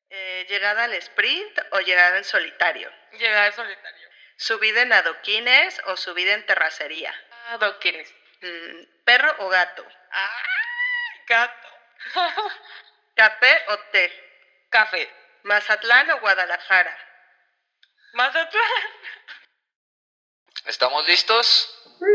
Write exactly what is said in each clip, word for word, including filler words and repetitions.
Eh, ¿llegada al sprint o llegada en solitario? Llegada en solitario. ¿Subida en adoquines o subida en terracería? Adoquines. Mm, ¿perro o gato? ¡Ay, gato! ¿Café o té? Café. ¿Mazatlán o Guadalajara? Mazatlán. ¿Estamos listos?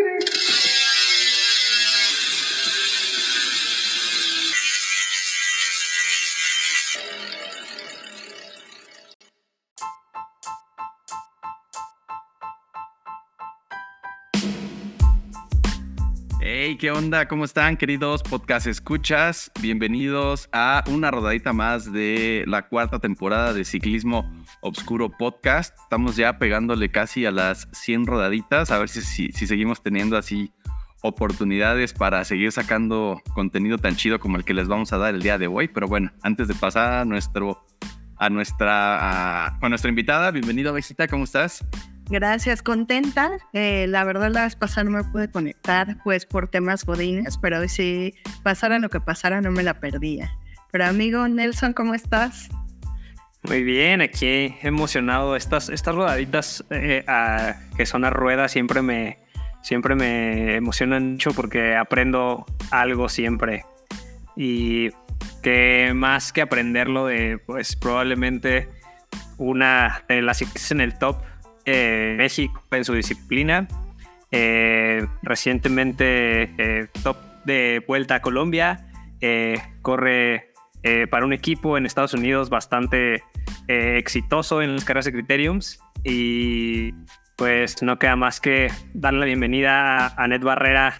Hey, ¿qué onda? ¿Cómo están, queridos podcast escuchas? Bienvenidos a una rodadita más de la cuarta temporada de Ciclismo Obscuro Podcast. Estamos ya pegándole casi a las cien rodaditas, a ver si, si, si seguimos teniendo así oportunidades para seguir sacando contenido tan chido como el que les vamos a dar el día de hoy. Pero bueno, antes de pasar a, nuestro, a, nuestra, a, a nuestra invitada, bienvenido, Abejita, ¿cómo estás? Gracias, contenta. Eh, la verdad, la vez pasada no me pude conectar, pues por temas godines, pero si pasara lo que pasara, no me la perdía. Pero amigo Nelson, ¿cómo estás? Muy bien, aquí emocionado. Estas, estas rodaditas eh, a, que son a rueda siempre me, siempre me emocionan mucho porque aprendo algo siempre. Y que más que aprenderlo de, pues probablemente una de las ciclistas en el top, Eh, México en su disciplina, eh, recientemente eh, top de Vuelta a Colombia, eh, corre eh, para un equipo en Estados Unidos bastante eh, exitoso en las carreras de Criteriums, y pues no queda más que darle la bienvenida a Anet Barrera.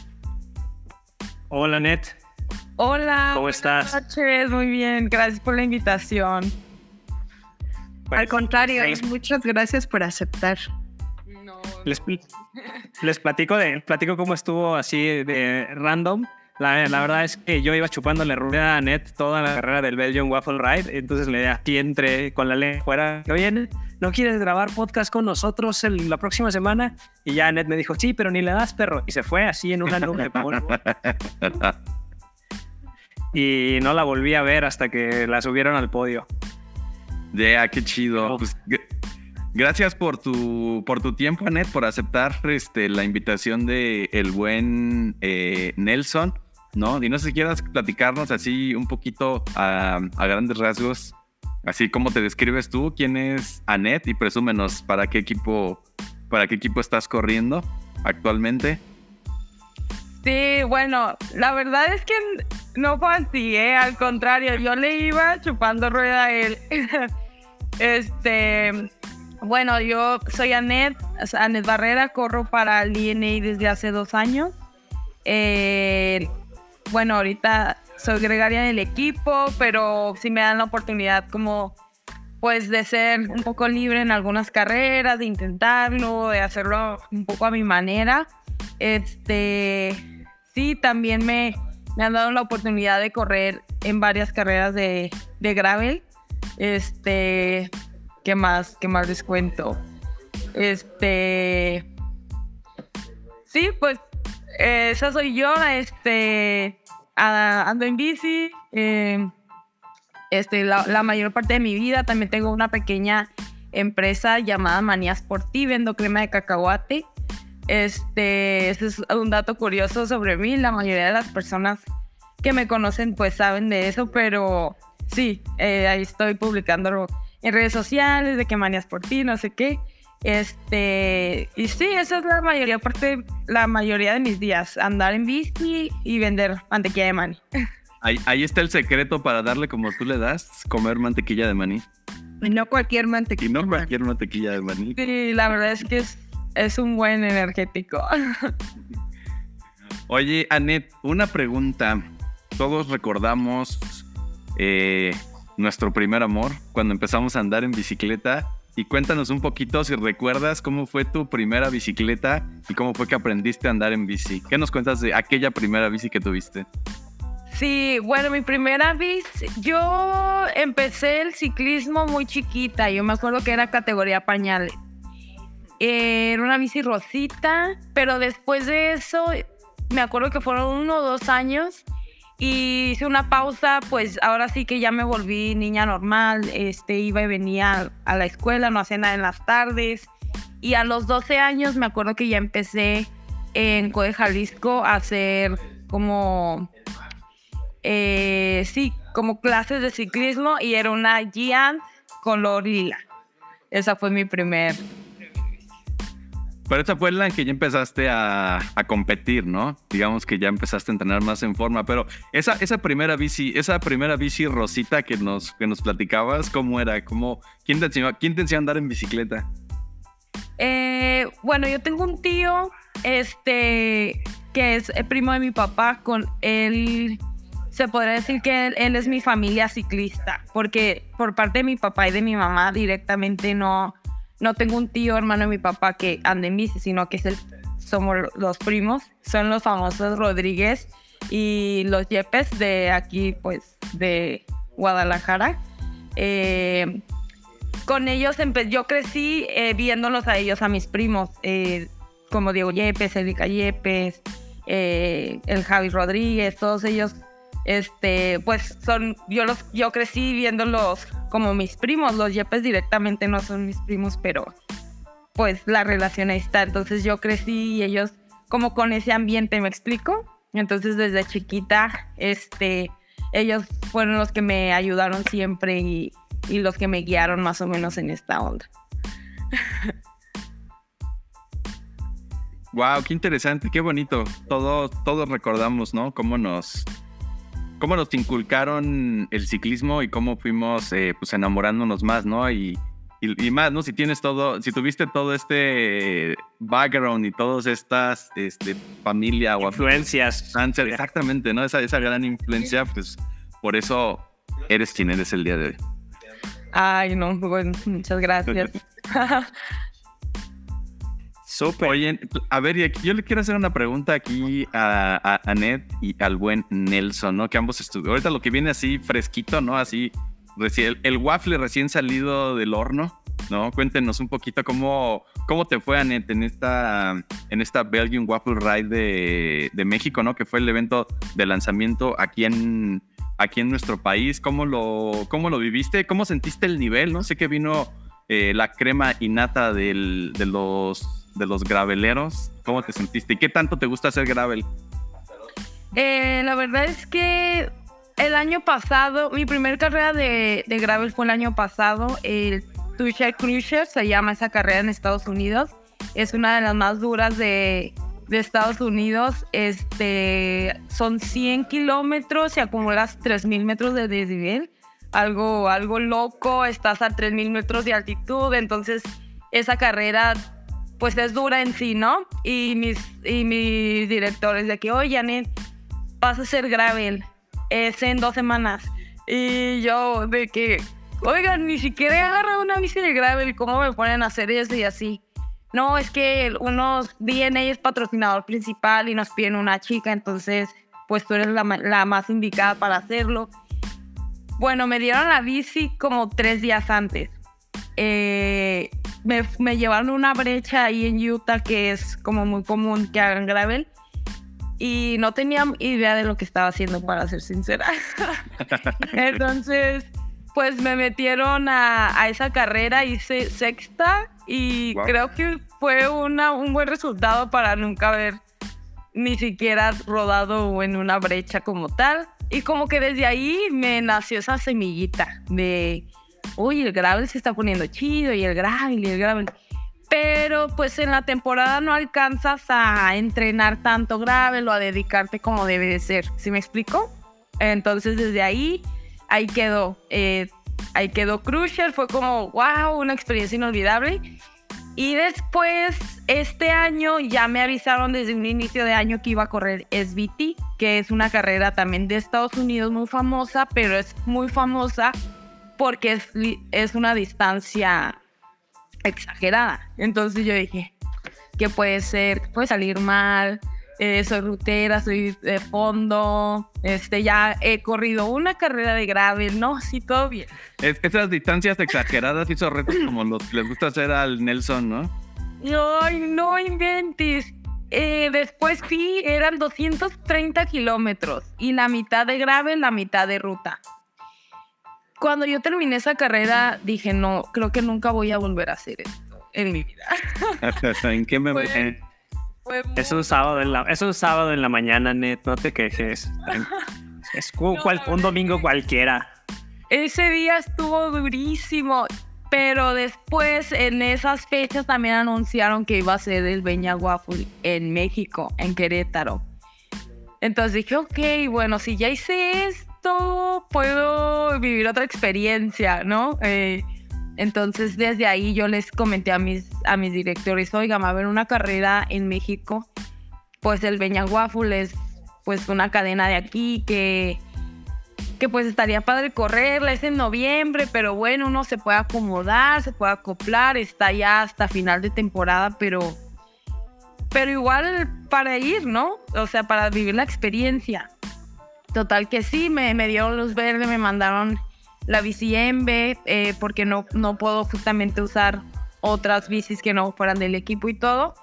Hola, Anet. Hola. ¿Cómo estás? Buenas noches, muy bien, gracias por la invitación. Pues, Al contrario, sí. muchas gracias por aceptar. No. Les, les platico, de, platico cómo estuvo así de random. La, la verdad es que yo iba chupando la rueda a Anet toda la carrera del Belgian Waffle Ride. Entonces le aquí entré con la lengua fuera. Oye, ¿no quieres grabar podcast con nosotros el, la próxima semana? Y ya Anet me dijo, sí, pero ni le das, perro. Y se fue así en una nube de polvo. Y no la volví a ver hasta que la subieron al podio. Ya, yeah, qué chido. Pues, g- gracias por tu, por tu tiempo, Anet, por aceptar este, la invitación de el buen eh, Nelson, ¿no? Y no sé si quieras platicarnos así un poquito a, a grandes rasgos, así como te describes tú, quién es Anet, y presúmenos para qué equipo, para qué equipo estás corriendo actualmente. Sí, bueno, la verdad es que no fue así, ¿eh? Al contrario, yo le iba chupando rueda a él. Este, bueno, yo soy Anet, Anet Barrera, corro para el D N A desde hace dos años. Eh, bueno, ahorita soy gregaria del equipo, pero sí me dan la oportunidad como, pues, de ser un poco libre en algunas carreras, de intentarlo, de hacerlo un poco a mi manera. Este, sí, también me, me han dado la oportunidad de correr en varias carreras de, de gravel. Este, ¿qué más? ¿Qué más les cuento? Este, sí, pues, eh, esa soy yo. Este, a, ando en bici. Eh, este, la, la mayor parte de mi vida. También tengo una pequeña empresa llamada Manía Sportiva, vendo crema de cacahuate. Este, este es un dato curioso sobre mí. La mayoría de las personas que me conocen pues saben de eso, pero sí, eh, ahí estoy publicando en redes sociales de que Manías por ti, no sé qué. Este, y sí, esa es la mayoría, parte, la mayoría de mis días, andar en bici y vender mantequilla de maní. Ahí, ahí está el secreto para darle como tú le das, comer mantequilla de maní. Y no cualquier mantequilla. Y no cualquier mantequilla de maní. Sí, la verdad es que es, es un buen energético. Oye, Anet, una pregunta. Todos recordamos eh, nuestro primer amor cuando empezamos a andar en bicicleta. Y cuéntanos un poquito si recuerdas cómo fue tu primera bicicleta y cómo fue que aprendiste a andar en bici. ¿Qué nos cuentas de aquella primera bici que tuviste? Sí, bueno, mi primera bici, yo empecé el ciclismo muy chiquita. Yo me acuerdo que era categoría pañales. Era una bici rosita, pero después de eso, me acuerdo que fueron uno o dos años Y hice una pausa, pues ahora sí que ya me volví niña normal, este, iba y venía a la escuela, no hacía nada en las tardes. Y a los doce años me acuerdo que ya empecé en Code Jalisco a hacer como, eh, sí, como clases de ciclismo y era una Giant color lila. Esa fue mi primer... Pero esa fue la en que ya empezaste a, a competir, ¿no? Digamos que ya empezaste a entrenar más en forma, pero esa, esa primera bici, esa primera bici rosita que nos, que nos platicabas, ¿cómo era? ¿Cómo, quién, te enseñó, ¿Quién te enseñó a andar en bicicleta? Eh, bueno, yo tengo un tío, este, que es el primo de mi papá, con él, se podría decir que él, él es mi familia ciclista, porque por parte de mi papá y de mi mamá directamente no... No tengo un tío, hermano de mi papá que ande en bici, sino que es el, somos los primos. Son los famosos Rodríguez y los Yepes de aquí, pues, de Guadalajara. Eh, con ellos yo crecí eh, viéndolos a ellos, a mis primos, eh, como Diego Yepes, Erika Yepes, eh, el Javi Rodríguez, todos ellos. Este, pues son, yo los, yo crecí viéndolos como mis primos. Los Yepes directamente no son mis primos, pero pues la relación ahí está. Entonces yo crecí y ellos como con ese ambiente, ¿me explico? Entonces desde chiquita, este, ellos fueron los que me ayudaron siempre y, y los que me guiaron más o menos en esta onda. Wow, qué interesante, qué bonito. Todos, todos recordamos, ¿no? Cómo nos... cómo nos inculcaron el ciclismo y cómo fuimos eh, pues enamorándonos más, ¿no? Y, y, y más, ¿no? Si tienes todo, si tuviste todo este background y todas estas este, familia o influencias. Exactamente, ¿no? Esa, esa gran influencia, pues por eso eres quien eres el día de hoy. Ay, no, bueno, muchas gracias. Súper. Oye, a ver, y aquí, yo le quiero hacer una pregunta aquí a, a Anet y al buen Nelson, ¿no? Que ambos estuvieron. Ahorita lo que viene así fresquito, ¿no? Así, recién, el waffle recién salido del horno, ¿no? Cuéntenos un poquito cómo, cómo te fue, Anet, en esta, en esta Belgian Waffle Ride de, de México, ¿no? Que fue el evento de lanzamiento aquí en, aquí en nuestro país. ¿Cómo lo, cómo lo viviste? ¿Cómo sentiste el nivel, no? Sé que vino eh, la crema innata del, de los... de los graveleros. ¿Cómo te sentiste? ¿Y qué tanto te gusta hacer gravel? Eh, la verdad es que el año pasado, mi primera carrera de, de gravel fue el año pasado. El Tushar Cruiser se llama esa carrera en Estados Unidos. Es una de las más duras de, de Estados Unidos. Este, son cien kilómetros y acumulas tres mil metros de desnivel. Algo, algo loco. Estás a tres mil metros de altitud. Entonces, esa carrera... pues es dura en sí, ¿no? Y mis, y mis directores de que, oye, Anet, vas a hacer gravel, es en dos semanas. Y yo de que, oigan, ni siquiera he agarrado una bici de gravel, ¿cómo me ponen a hacer eso y así? No, es que unos D N A es patrocinador principal y nos piden una chica, entonces, pues tú eres la, la más indicada para hacerlo. Bueno, me dieron la bici como tres días antes. Eh... Me, me llevaron una brecha ahí en Utah que es como muy común que hagan gravel y no tenía idea de lo que estaba haciendo, para ser sincera. Entonces, pues me metieron a, a esa carrera, hice sexta y wow. Creo que fue una, un buen resultado para nunca haber ni siquiera rodado en una brecha como tal. Y como que desde ahí me nació esa semillita de... uy, el gravel se está poniendo chido y el gravel y el gravel. Pero pues en la temporada no alcanzas a entrenar tanto gravel o a dedicarte como debe de ser. ¿Sí me explico? Entonces desde ahí, ahí quedó. Eh, ahí quedó Cruiser. Fue como, wow, una experiencia inolvidable. Y después, este año ya me avisaron desde un inicio de año que iba a correr S B T, que es una carrera también de Estados Unidos muy famosa, pero es muy famosa porque es, es una distancia exagerada. Entonces yo dije, ¿qué puede ser? ¿Puede salir mal? Eh, soy rutera, soy de fondo, este, ya he corrido una carrera de gravel, ¿no? Sí, todo bien. Es, esas distancias exageradas hizo retos como los que les gusta hacer al Nelson, ¿no? Ay, no inventes. eh, después sí, eran doscientos treinta kilómetros y la mitad de gravel, la mitad de ruta. Cuando yo terminé esa carrera, dije, no, creo que nunca voy a volver a hacer esto en mi vida. ¿En qué me Fue- Eh, Fue muy- es, un sábado en la, es un sábado en la mañana, Net, no te quejes. Es como No, cual- la un verdad domingo que- cualquiera. Ese día estuvo durísimo, pero después en esas fechas también anunciaron que iba a ser el Beña Waffle en México, en Querétaro. Entonces dije, ok, bueno, si ya hice esto, puedo vivir otra experiencia, ¿no? Eh, entonces desde ahí yo les comenté a mis, a mis directores, oiga, va a haber una carrera en México, pues el Beña Waffle es pues una cadena de aquí que... que pues estaría padre correrla, es en noviembre, pero bueno, uno se puede acomodar, se puede acoplar, está ya hasta final de temporada, pero, pero igual para ir, ¿no? O sea, para vivir la experiencia. Total que sí, me, me dieron luz verde, me mandaron la bici Embe, eh, porque no, no puedo justamente usar otras bicis que no fueran del equipo y todo.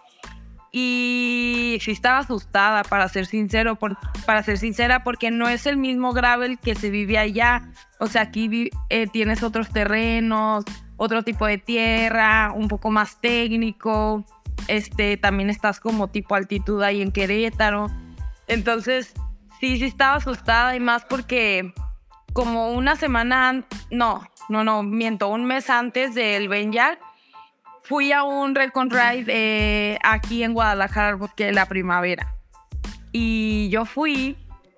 Y sí estaba asustada, para ser sincero, por, para ser sincera, porque no es el mismo gravel que se vive allá. O sea, aquí vi- eh, tienes otros terrenos, otro tipo de tierra, un poco más técnico. Este, también estás como tipo altitud ahí en Querétaro. Entonces, sí, sí estaba asustada, y más porque como una semana, an- no, no, no, miento, un mes antes del Benyar, fui a un Recon Ride eh, aquí en Guadalajara, al Bosque de la Primavera. Y yo fui,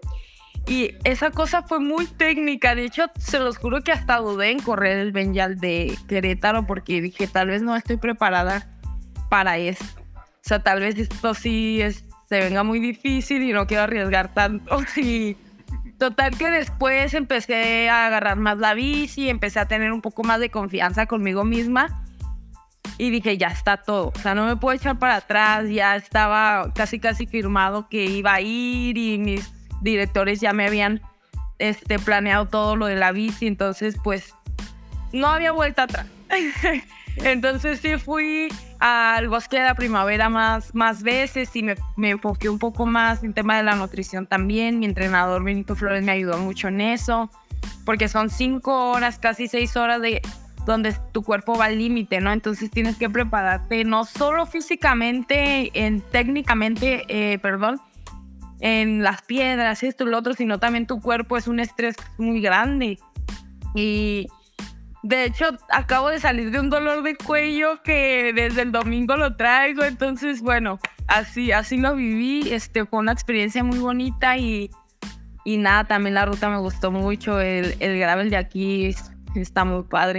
y esa cosa fue muy técnica. De hecho, se los juro que hasta dudé en correr el Benyal de Querétaro, porque dije, tal vez no estoy preparada para esto. O sea, tal vez esto sí es, se venga muy difícil y no quiero arriesgar tanto. Y total que después empecé a agarrar más la bici, empecé a tener un poco más de confianza conmigo misma. Y dije, ya está todo, o sea, no me puedo echar para atrás, ya estaba casi casi firmado que iba a ir, y mis directores ya me habían este, planeado todo lo de la bici, entonces pues no había vuelta atrás. Entonces sí fui al Bosque de la Primavera más, más veces, y me, me enfoqué un poco más en tema de la nutrición también. Mi entrenador Benito Flores me ayudó mucho en eso, porque son cinco horas, casi seis horas de donde tu cuerpo va al límite, ¿no? Entonces tienes que prepararte no solo físicamente, en, técnicamente, eh, perdón, en las piedras, esto y lo otro, sino también tu cuerpo es un estrés muy grande. Y de hecho, acabo de salir de un dolor de cuello que desde el domingo lo traigo. Entonces, bueno, así, así lo viví. Este, fue una experiencia muy bonita, y, y nada, también la ruta me gustó mucho. El, el gravel de aquí es, está muy padre.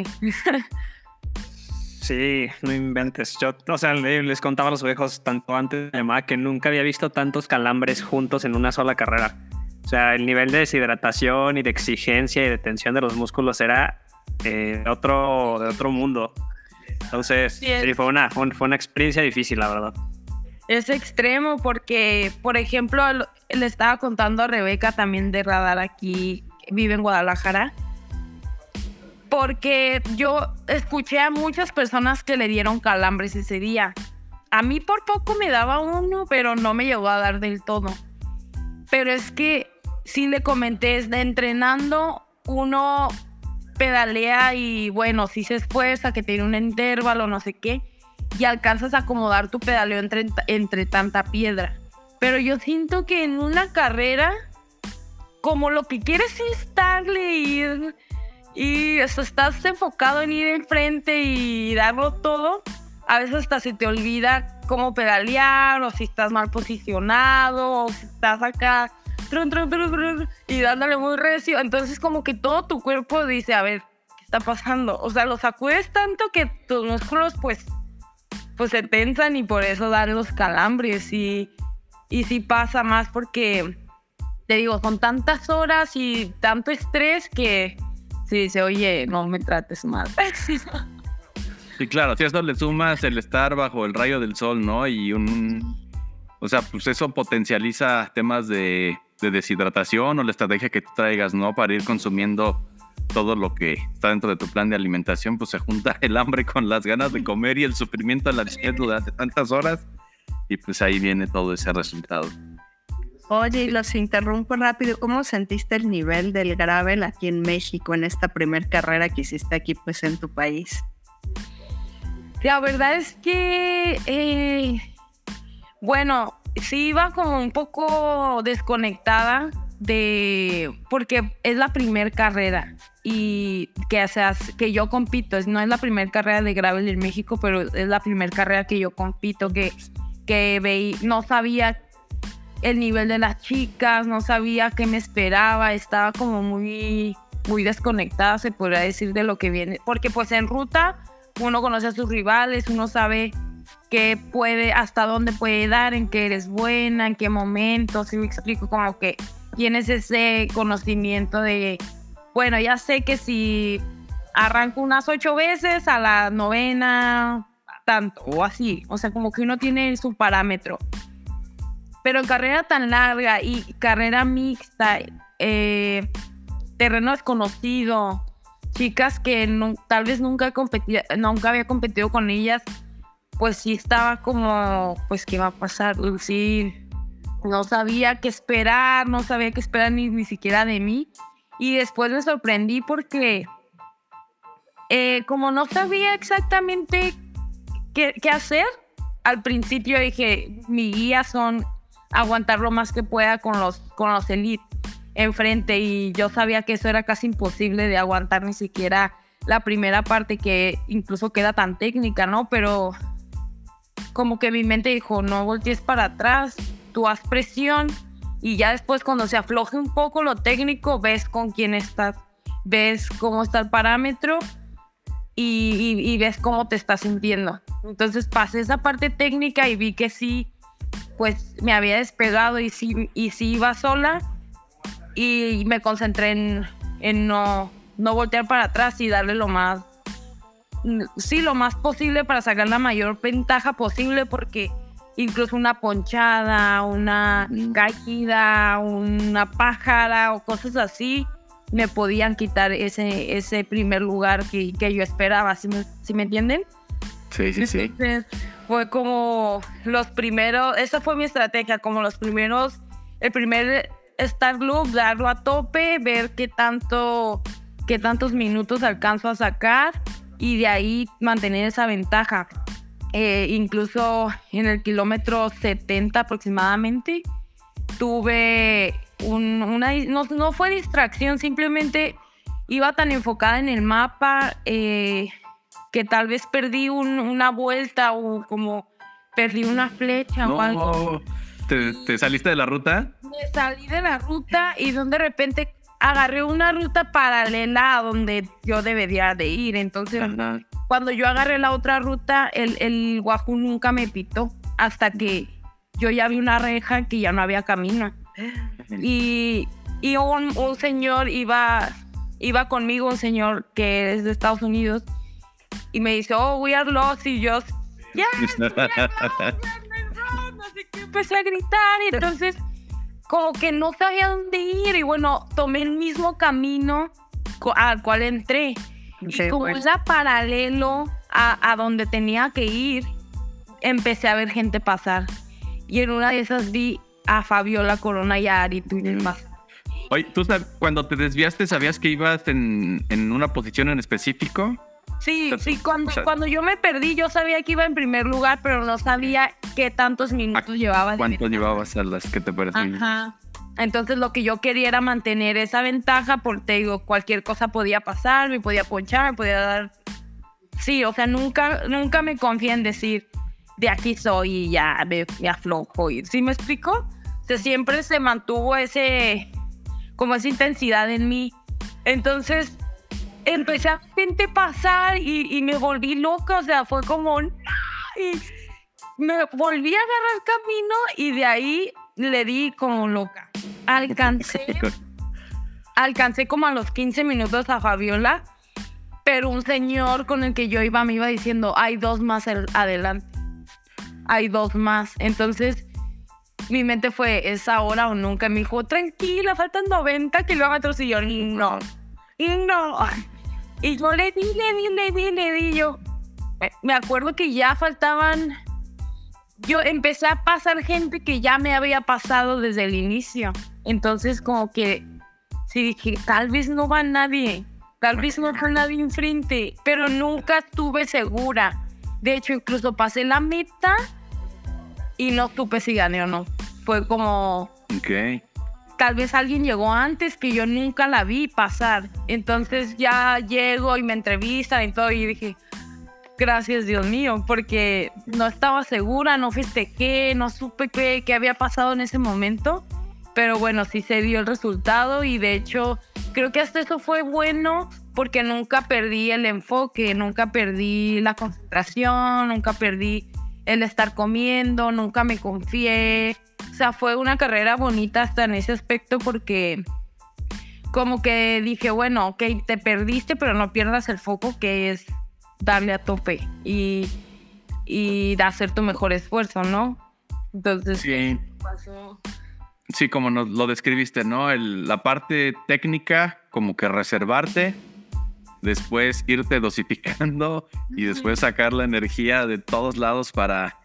Sí, no inventes. Yo, o sea, le- les contaba a los viejos tanto antes de llamada que nunca había visto tantos calambres juntos en una sola carrera. O sea, el nivel de deshidratación y de exigencia y de tensión de los músculos era eh, de, otro, de otro mundo. Entonces, Sí, es- sí, fue una, fue, fue una experiencia difícil, la verdad. Es extremo porque, por ejemplo, lo- le estaba contando a Rebeca también de Radar aquí, que vive en Guadalajara, porque yo escuché a muchas personas que le dieron calambres ese día. A mí por poco me daba uno, pero no me llegó a dar del todo. Pero es que sí le comenté, es de entrenando, uno pedalea y bueno, sí se esfuerza, que tiene un intervalo, no sé qué, y alcanzas a acomodar tu pedaleo entre, entre tanta piedra. Pero yo siento que en una carrera, como lo que quieres es darle, ir, y eso, estás enfocado en ir enfrente y darlo todo, a veces hasta se te olvida cómo pedalear, o si estás mal posicionado, o si estás acá trun, trun, trun, trun, y dándole muy recio. Entonces como que todo tu cuerpo dice, a ver, ¿qué está pasando? O sea, lo sacudes tanto que tus músculos pues, pues se tensan, y por eso dan los calambres. Y, y sí pasa más porque, te digo, son tantas horas y tanto estrés que sí dice, oye, no me trates mal. Sí, claro, si a eso le sumas el estar bajo el rayo del sol, ¿no? Y un... O sea, pues eso potencializa temas de, de deshidratación, o la estrategia que tú traigas, ¿no? Para ir consumiendo todo lo que está dentro de tu plan de alimentación, pues se junta el hambre con las ganas de comer y el sufrimiento de la dieta durante tantas horas. y pues ahí viene todo ese resultado. Oye, y los interrumpo rápido. ¿Cómo sentiste el nivel del gravel aquí en México en esta primer carrera que hiciste aquí pues en tu país? La verdad es que, eh, bueno, sí iba como un poco desconectada de, porque es la primer carrera y que, o sea, que yo compito. No es la primera carrera de gravel en México, pero es la primera carrera que yo compito, que, que veí, no sabía el nivel de las chicas, no sabía qué me esperaba, estaba como muy, muy desconectada, se podría decir, de lo que viene, porque pues en ruta uno conoce a sus rivales, uno sabe qué puede, hasta dónde puede dar, en qué eres buena, en qué momento. Si me explico, como que tienes ese conocimiento de, bueno, ya sé que si arranco unas ocho veces, a la novena, tanto, o así. O sea, como que uno tiene su parámetro. Pero en carrera tan larga y carrera mixta, eh, terreno desconocido, chicas que no, tal vez nunca, competí, nunca había competido con ellas, pues sí estaba como, pues qué va a pasar, sí, no sabía qué esperar, no sabía qué esperar ni, ni siquiera de mí. Y después me sorprendí porque eh, como no sabía exactamente qué, qué hacer, al principio dije, mi guía son aguantar lo más que pueda con los, con los elite enfrente, y yo sabía que eso era casi imposible de aguantar ni siquiera la primera parte, que incluso queda tan técnica, ¿no? Pero como que mi mente dijo, no voltees para atrás, tú haz presión, y ya después cuando se afloje un poco lo técnico, ves con quién estás, ves cómo está el parámetro y, y, y ves cómo te estás sintiendo. Entonces pasé esa parte técnica y vi que sí, pues me había despegado y sí, y sí iba sola. Y me concentré en, en no, no voltear para atrás y darle lo más, sí, lo más posible para sacar la mayor ventaja posible, porque incluso una ponchada, una caída, una pájara o cosas así me podían quitar ese, ese primer lugar que, que yo esperaba, ¿sí me, ¿sí me entienden? Sí, sí, sí. Entonces, fue como los primeros, esa fue mi estrategia, como los primeros, el primer start loop, darlo a tope, ver qué tanto, qué tantos minutos alcanzo a sacar y de ahí mantener esa ventaja. Eh, incluso en el kilómetro setenta aproximadamente tuve un, una, no, no fue distracción, simplemente iba tan enfocada en el mapa eh, que tal vez perdí un, una vuelta o como perdí una flecha no. o algo. ¿Te, ¿Te saliste de la ruta? Me salí de la ruta y de repente agarré una ruta paralela a donde yo debería de ir. Entonces, ajá, cuando yo agarré la otra ruta, el, el Wahoo nunca me pitó hasta que yo ya vi una reja que ya no había camino. Y, y un, un señor iba, iba conmigo, un señor que es de Estados Unidos, y me dice, oh, we are lost, y yo, yes, we are lost, we are lost. Así que empecé a gritar, y entonces como que no sabía dónde ir, y bueno, tomé el mismo camino al cual entré. Sí, y como pues era paralelo a, a donde tenía que ir, empecé a ver gente pasar. Y en una de esas vi a Fabiola Corona y a Ari Twin más. Oye, ¿tú sabes, cuando te desviaste, sabías que ibas en, en una posición en específico? Sí, sí, cuando, o sea, cuando yo me perdí, yo sabía que iba en primer lugar, pero no sabía qué tantos minutos llevaba. ¿Cuánto llevabas a las que te perdiste? Ajá. Entonces lo que yo quería era mantener esa ventaja, porque te digo, cualquier cosa podía pasar, me podía ponchar, me podía dar... Sí, o sea, nunca, nunca me confié en decir, de aquí soy y ya me, me aflojo. ¿Sí me explico? O sea, siempre se mantuvo ese, como esa intensidad en mí. Entonces empecé a gente pasar y, y me volví loca, o sea, fue como... Y me volví a agarrar camino y de ahí le di como loca. Alcancé, alcancé como a los quince minutos a Fabiola, pero un señor con el que yo iba me iba diciendo, hay dos más adelante, hay dos más. Entonces mi mente fue, es ahora o nunca. Me dijo, tranquila, faltan noventa kilómetros, y yo, no, y no. Y yo le di, le di, le di, le di, yo. Me acuerdo que ya faltaban yo empecé a pasar gente que ya me había pasado desde el inicio. Entonces como que sí dije, tal vez no va nadie, tal vez no va nadie enfrente, pero nunca estuve segura. De hecho, incluso pasé la meta y no supe si gané o no. Fue como... Ok. Tal vez alguien llegó antes que yo nunca la vi pasar. Entonces ya llego y me entrevistan y todo y dije... Gracias, Dios mío, porque no estaba segura, no festejé, no supe qué, qué había pasado en ese momento. Pero bueno, sí se dio el resultado y de hecho creo que hasta eso fue bueno porque nunca perdí el enfoque, nunca perdí la concentración, nunca perdí el estar comiendo, nunca me confié. O sea, fue una carrera bonita hasta en ese aspecto porque como que dije, bueno, ok, te perdiste, pero no pierdas el foco que es darle a tope y, y hacer tu mejor esfuerzo, ¿no? Entonces, sí. ¿qué pasó? Sí, como nos lo describiste, ¿no? El, la parte técnica, como que reservarte, después irte dosificando y después sacar la energía de todos lados para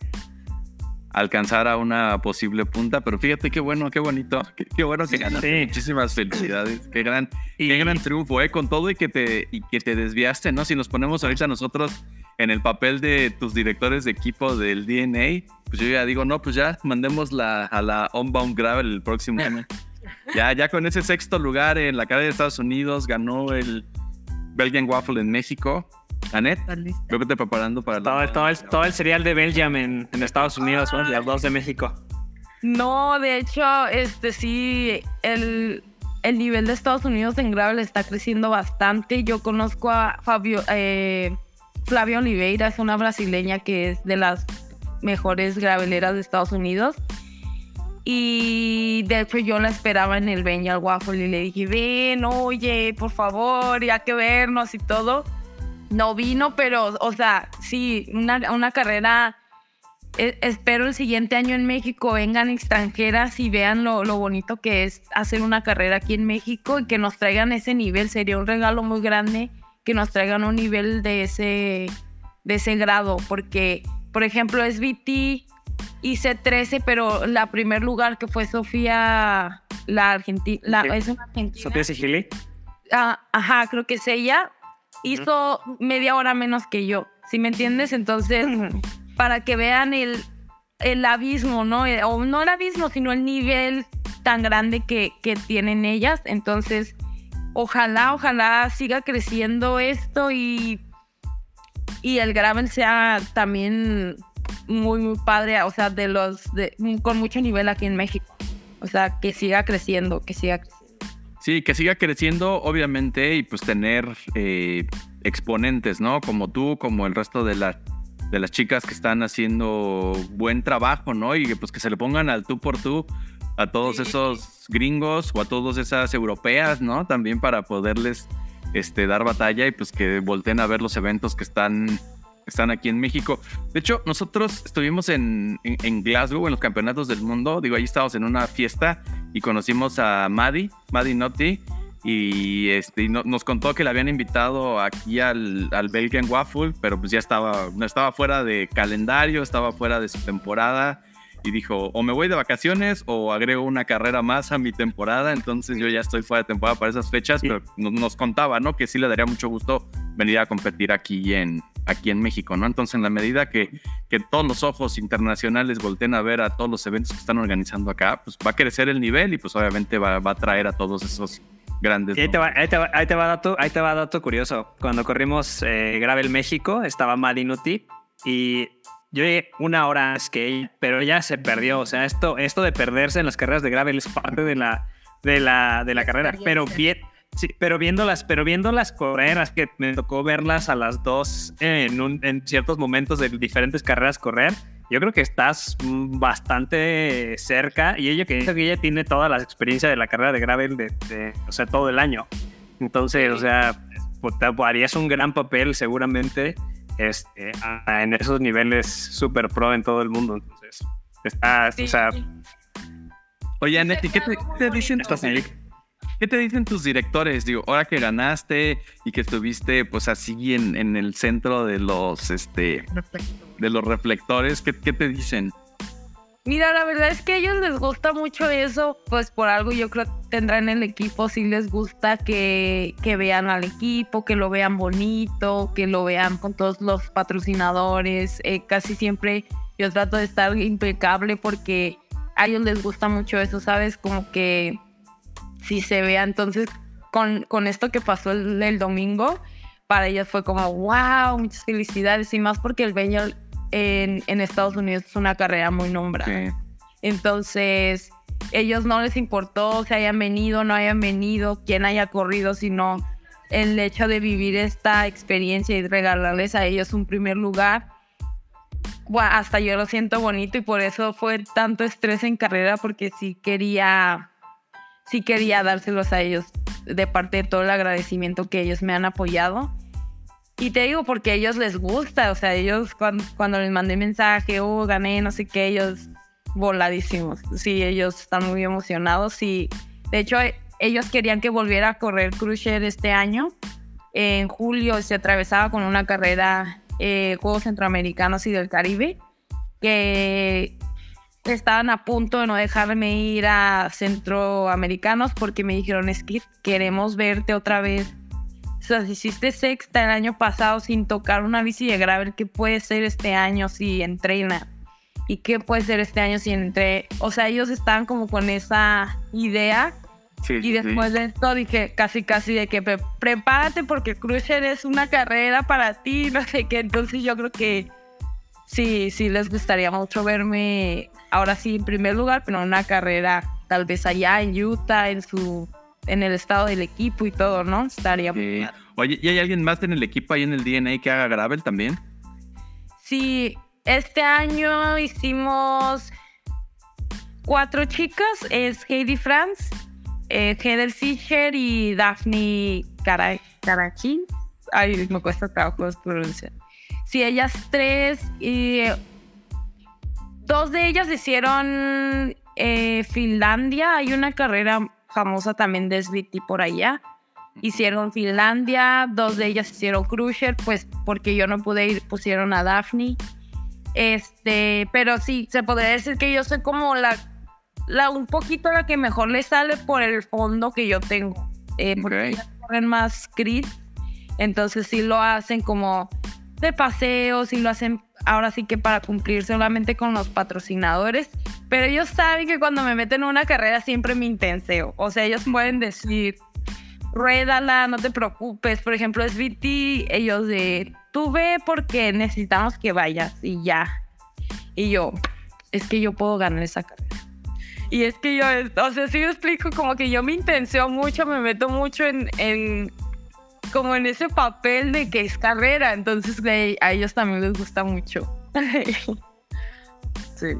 alcanzar a una posible punta. Pero fíjate qué bueno, qué bonito, qué, qué bueno que ganaste. Sí. Muchísimas felicidades. Qué gran, y... qué gran triunfo, ¿eh? Con todo y que, te, y que te desviaste, ¿no? Si nos ponemos ahorita nosotros en el papel de tus directores de equipo del D N A, pues yo ya digo, no, pues ya mandemos la, a la Unbound Gravel el próximo año. ya, ya con ese sexto lugar en la carrera de Estados Unidos, ganó el Belgian Waffle en México. Anet, vete preparando para... Todo, la... todo, el, todo el cereal de Belgium en, en Estados Unidos, ¿no? Y las dos de México. No, de hecho, este sí, el, el nivel de Estados Unidos en gravel está creciendo bastante. Yo conozco a Fabio, eh, Flavia Oliveira, es una brasileña que es de las mejores graveleras de Estados Unidos. Y de hecho yo la esperaba en el Belgian Waffle y le dije, ven, oye, por favor, ya que vernos y todo. No vino, pero, o sea, sí, una, una carrera, eh, espero el siguiente año en México vengan extranjeras y vean lo, lo bonito que es hacer una carrera aquí en México y que nos traigan ese nivel. Sería un regalo muy grande que nos traigan un nivel de ese, de ese grado, porque, por ejemplo, es V T, hice trece, pero la primer lugar que fue Sofía, la argentina, la, es una argentina. ¿Sofía Sigili? Ah, ajá, creo que es ella. Hizo media hora menos que yo, ¿sí me entiendes? Entonces, para que vean el, el abismo, ¿no? O no el abismo, sino el nivel tan grande que, que tienen ellas. Entonces, ojalá, ojalá siga creciendo esto y, y el gravel sea también muy, muy padre, o sea, de los de, con mucho nivel aquí en México. O sea, que siga creciendo, que siga creciendo. Sí, que siga creciendo, obviamente, y pues tener eh, exponentes, ¿no? Como tú, como el resto de, la, de las chicas que están haciendo buen trabajo, ¿no? Y pues que se le pongan al tú por tú a todos sí. esos gringos o a todas esas europeas, ¿no? También para poderles este, dar batalla y pues que volteen a ver los eventos que están, están aquí en México. De hecho, nosotros estuvimos en, en, en Glasgow, en los campeonatos del mundo. Digo, ahí estábamos en una fiesta y conocimos a Maddie, Maddie Notti, y, este, y no, nos contó que le habían invitado aquí al, al Belgian Waffle, pero pues ya estaba, no estaba fuera de calendario, estaba fuera de su temporada, y dijo, o me voy de vacaciones o agrego una carrera más a mi temporada. Entonces yo ya estoy fuera de temporada para esas fechas, sí. Pero nos, nos contaba, ¿no? Que sí le daría mucho gusto venir a competir aquí en, aquí en México, ¿no? Entonces, en la medida que, que todos los ojos internacionales volteen a ver a todos los eventos que están organizando acá, pues va a crecer el nivel y pues obviamente va, va a traer a todos esos grandes. Ahí te, va, ahí, te va, ahí te va dato, ahí te va dato curioso. Cuando corrimos eh, Gravel México, estaba Maddie Notti y yo llegué una hora antes que ella, pero ella se perdió. O sea, esto, esto de perderse en las carreras de gravel es parte de la, de la, de la carrera. Pero bien, sí, pero viéndolas, pero viéndolas correr, es que me tocó verlas a las dos en, un, en ciertos momentos de diferentes carreras correr. Yo creo que estás bastante cerca y ella que dice que ella tiene toda la experiencia de la carrera de gravel de, de, o sea, todo el año. Entonces, o sea, pues, harías un gran papel seguramente. Este, en esos niveles super pro en todo el mundo. Entonces, está, sí. O sea. Oye, Anet, ¿qué te, te dicen? Estás en ¿Qué te dicen tus directores? Digo, ahora que ganaste y que estuviste pues así en, en el centro de los, este, de los reflectores, ¿qué, qué te dicen? Mira, la verdad es que a ellos les gusta mucho eso, pues por algo yo creo que tendrán el equipo, sí les gusta que, que vean al equipo, que lo vean bonito, que lo vean con todos los patrocinadores. Eh, casi siempre yo trato de estar impecable porque a ellos les gusta mucho eso, ¿sabes? Como que sí se vea. Entonces, con, con esto que pasó el, el domingo, para ellos fue como, wow, muchas felicidades, y más porque el béisbol En, en Estados Unidos es una carrera muy nombrada. Sí. Entonces, ellos no les importó si hayan venido, no hayan venido, quién haya corrido, sino el hecho de vivir esta experiencia y regalarles a ellos un primer lugar. Bueno, hasta yo lo siento bonito y por eso fue tanto estrés en carrera, porque sí quería, sí quería dárselos a ellos de parte de todo el agradecimiento que ellos me han apoyado. Y te digo porque a ellos les gusta, o sea, ellos cuando, cuando les mandé mensaje, oh, gané, no sé qué, ellos voladísimos. Sí, ellos están muy emocionados y de hecho ellos querían que volviera a correr Crusher este año. En julio se atravesaba con una carrera, eh, Juegos Centroamericanos y del Caribe, que estaban a punto de no dejarme ir a Centroamericanos porque me dijeron, es que queremos verte otra vez. O sea, si hiciste sexta el año pasado sin tocar una bici de gravel, ¿qué puede ser este año si entrena? ¿Y qué puede ser este año si entre? O sea, ellos estaban como con esa idea. Sí, y después sí. de esto dije casi casi de que pre- prepárate porque Crusher es una carrera para ti, no sé qué. Entonces yo creo que sí, sí les gustaría mucho verme ahora sí en primer lugar, pero en una carrera tal vez allá en Utah, en su... en el estado del equipo y todo, ¿no? Estaría muy sí. Oye, ¿y hay alguien más en el equipo ahí en el D N A que haga gravel también? Sí, este año hicimos cuatro chicas, es Heidi Franz, eh, Heather Fischer y Daphne Carachin. Ay, me cuesta trabajo pronunciar. Sí, ellas tres, y dos de ellas hicieron eh, Finlandia, hay una carrera famosa también de S B T por allá. Hicieron Finlandia, dos de ellas hicieron Crusher, pues porque yo no pude ir, pusieron a Daphne. Este, pero sí, se podría decir que yo soy como la, la un poquito la que mejor le sale por el fondo que yo tengo. Eh, porque okay. ellas corren más crit, entonces sí lo hacen como de paseos, y lo hacen ahora sí que para cumplir solamente con los patrocinadores. Pero ellos saben que cuando me meten en una carrera siempre me intenseo. O sea, ellos pueden decir, ruédala, no te preocupes. Por ejemplo, S B T, ellos de, tú ve porque necesitamos que vayas y ya. Y yo, es que yo puedo ganar esa carrera. Y es que yo, o sea, sí me explico, como que yo me intenseo mucho, me meto mucho en, en como en ese papel de que es carrera. Entonces a ellos también les gusta mucho. Sí.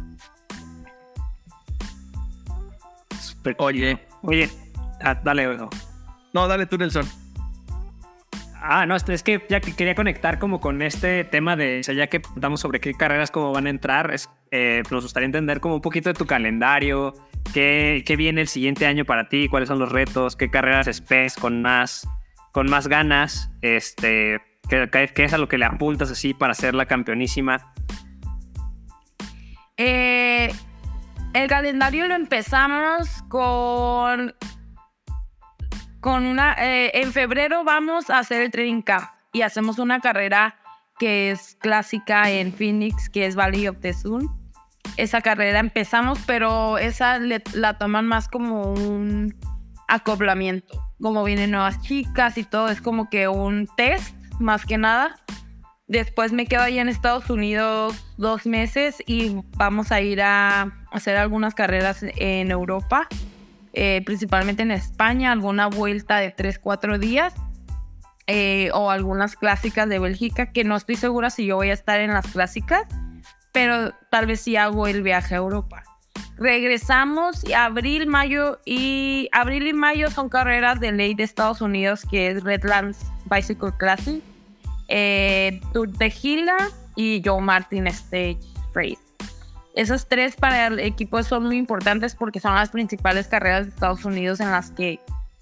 Oye, oye, ah, dale, ojo. No, dale tú, Nelson. Ah, no, es que ya que quería conectar como con este tema de, o sea, ya que preguntamos sobre qué carreras como van a entrar, es, eh, nos gustaría entender como un poquito de tu calendario, qué, qué viene el siguiente año para ti, cuáles son los retos, qué carreras esperas con más, con más ganas, este, qué, qué es a lo que le apuntas así para ser la campeonísima. Eh... El calendario lo empezamos con, con una... Eh, en febrero vamos a hacer el Training Camp y hacemos una carrera que es clásica en Phoenix, que es Valley of the Sun. Esa carrera empezamos, pero esa le, la toman más como un acoplamiento. Como vienen nuevas chicas y todo, es como que un test, más que nada. Después me quedo allá en Estados Unidos dos meses y vamos a ir a hacer algunas carreras en Europa, eh, principalmente en España, alguna vuelta de tres, cuatro días, eh, o algunas clásicas de Bélgica, que no estoy segura si yo voy a estar en las clásicas, pero tal vez sí hago el viaje a Europa. Regresamos y abril, mayo y abril y mayo son carreras de ley de Estados Unidos, que es Redlands Bicycle Classic, eh, Tour de Gila y Joe Martin Stage Race. Esos tres para el equipo son muy importantes porque son las principales carreras de Estados Unidos en las que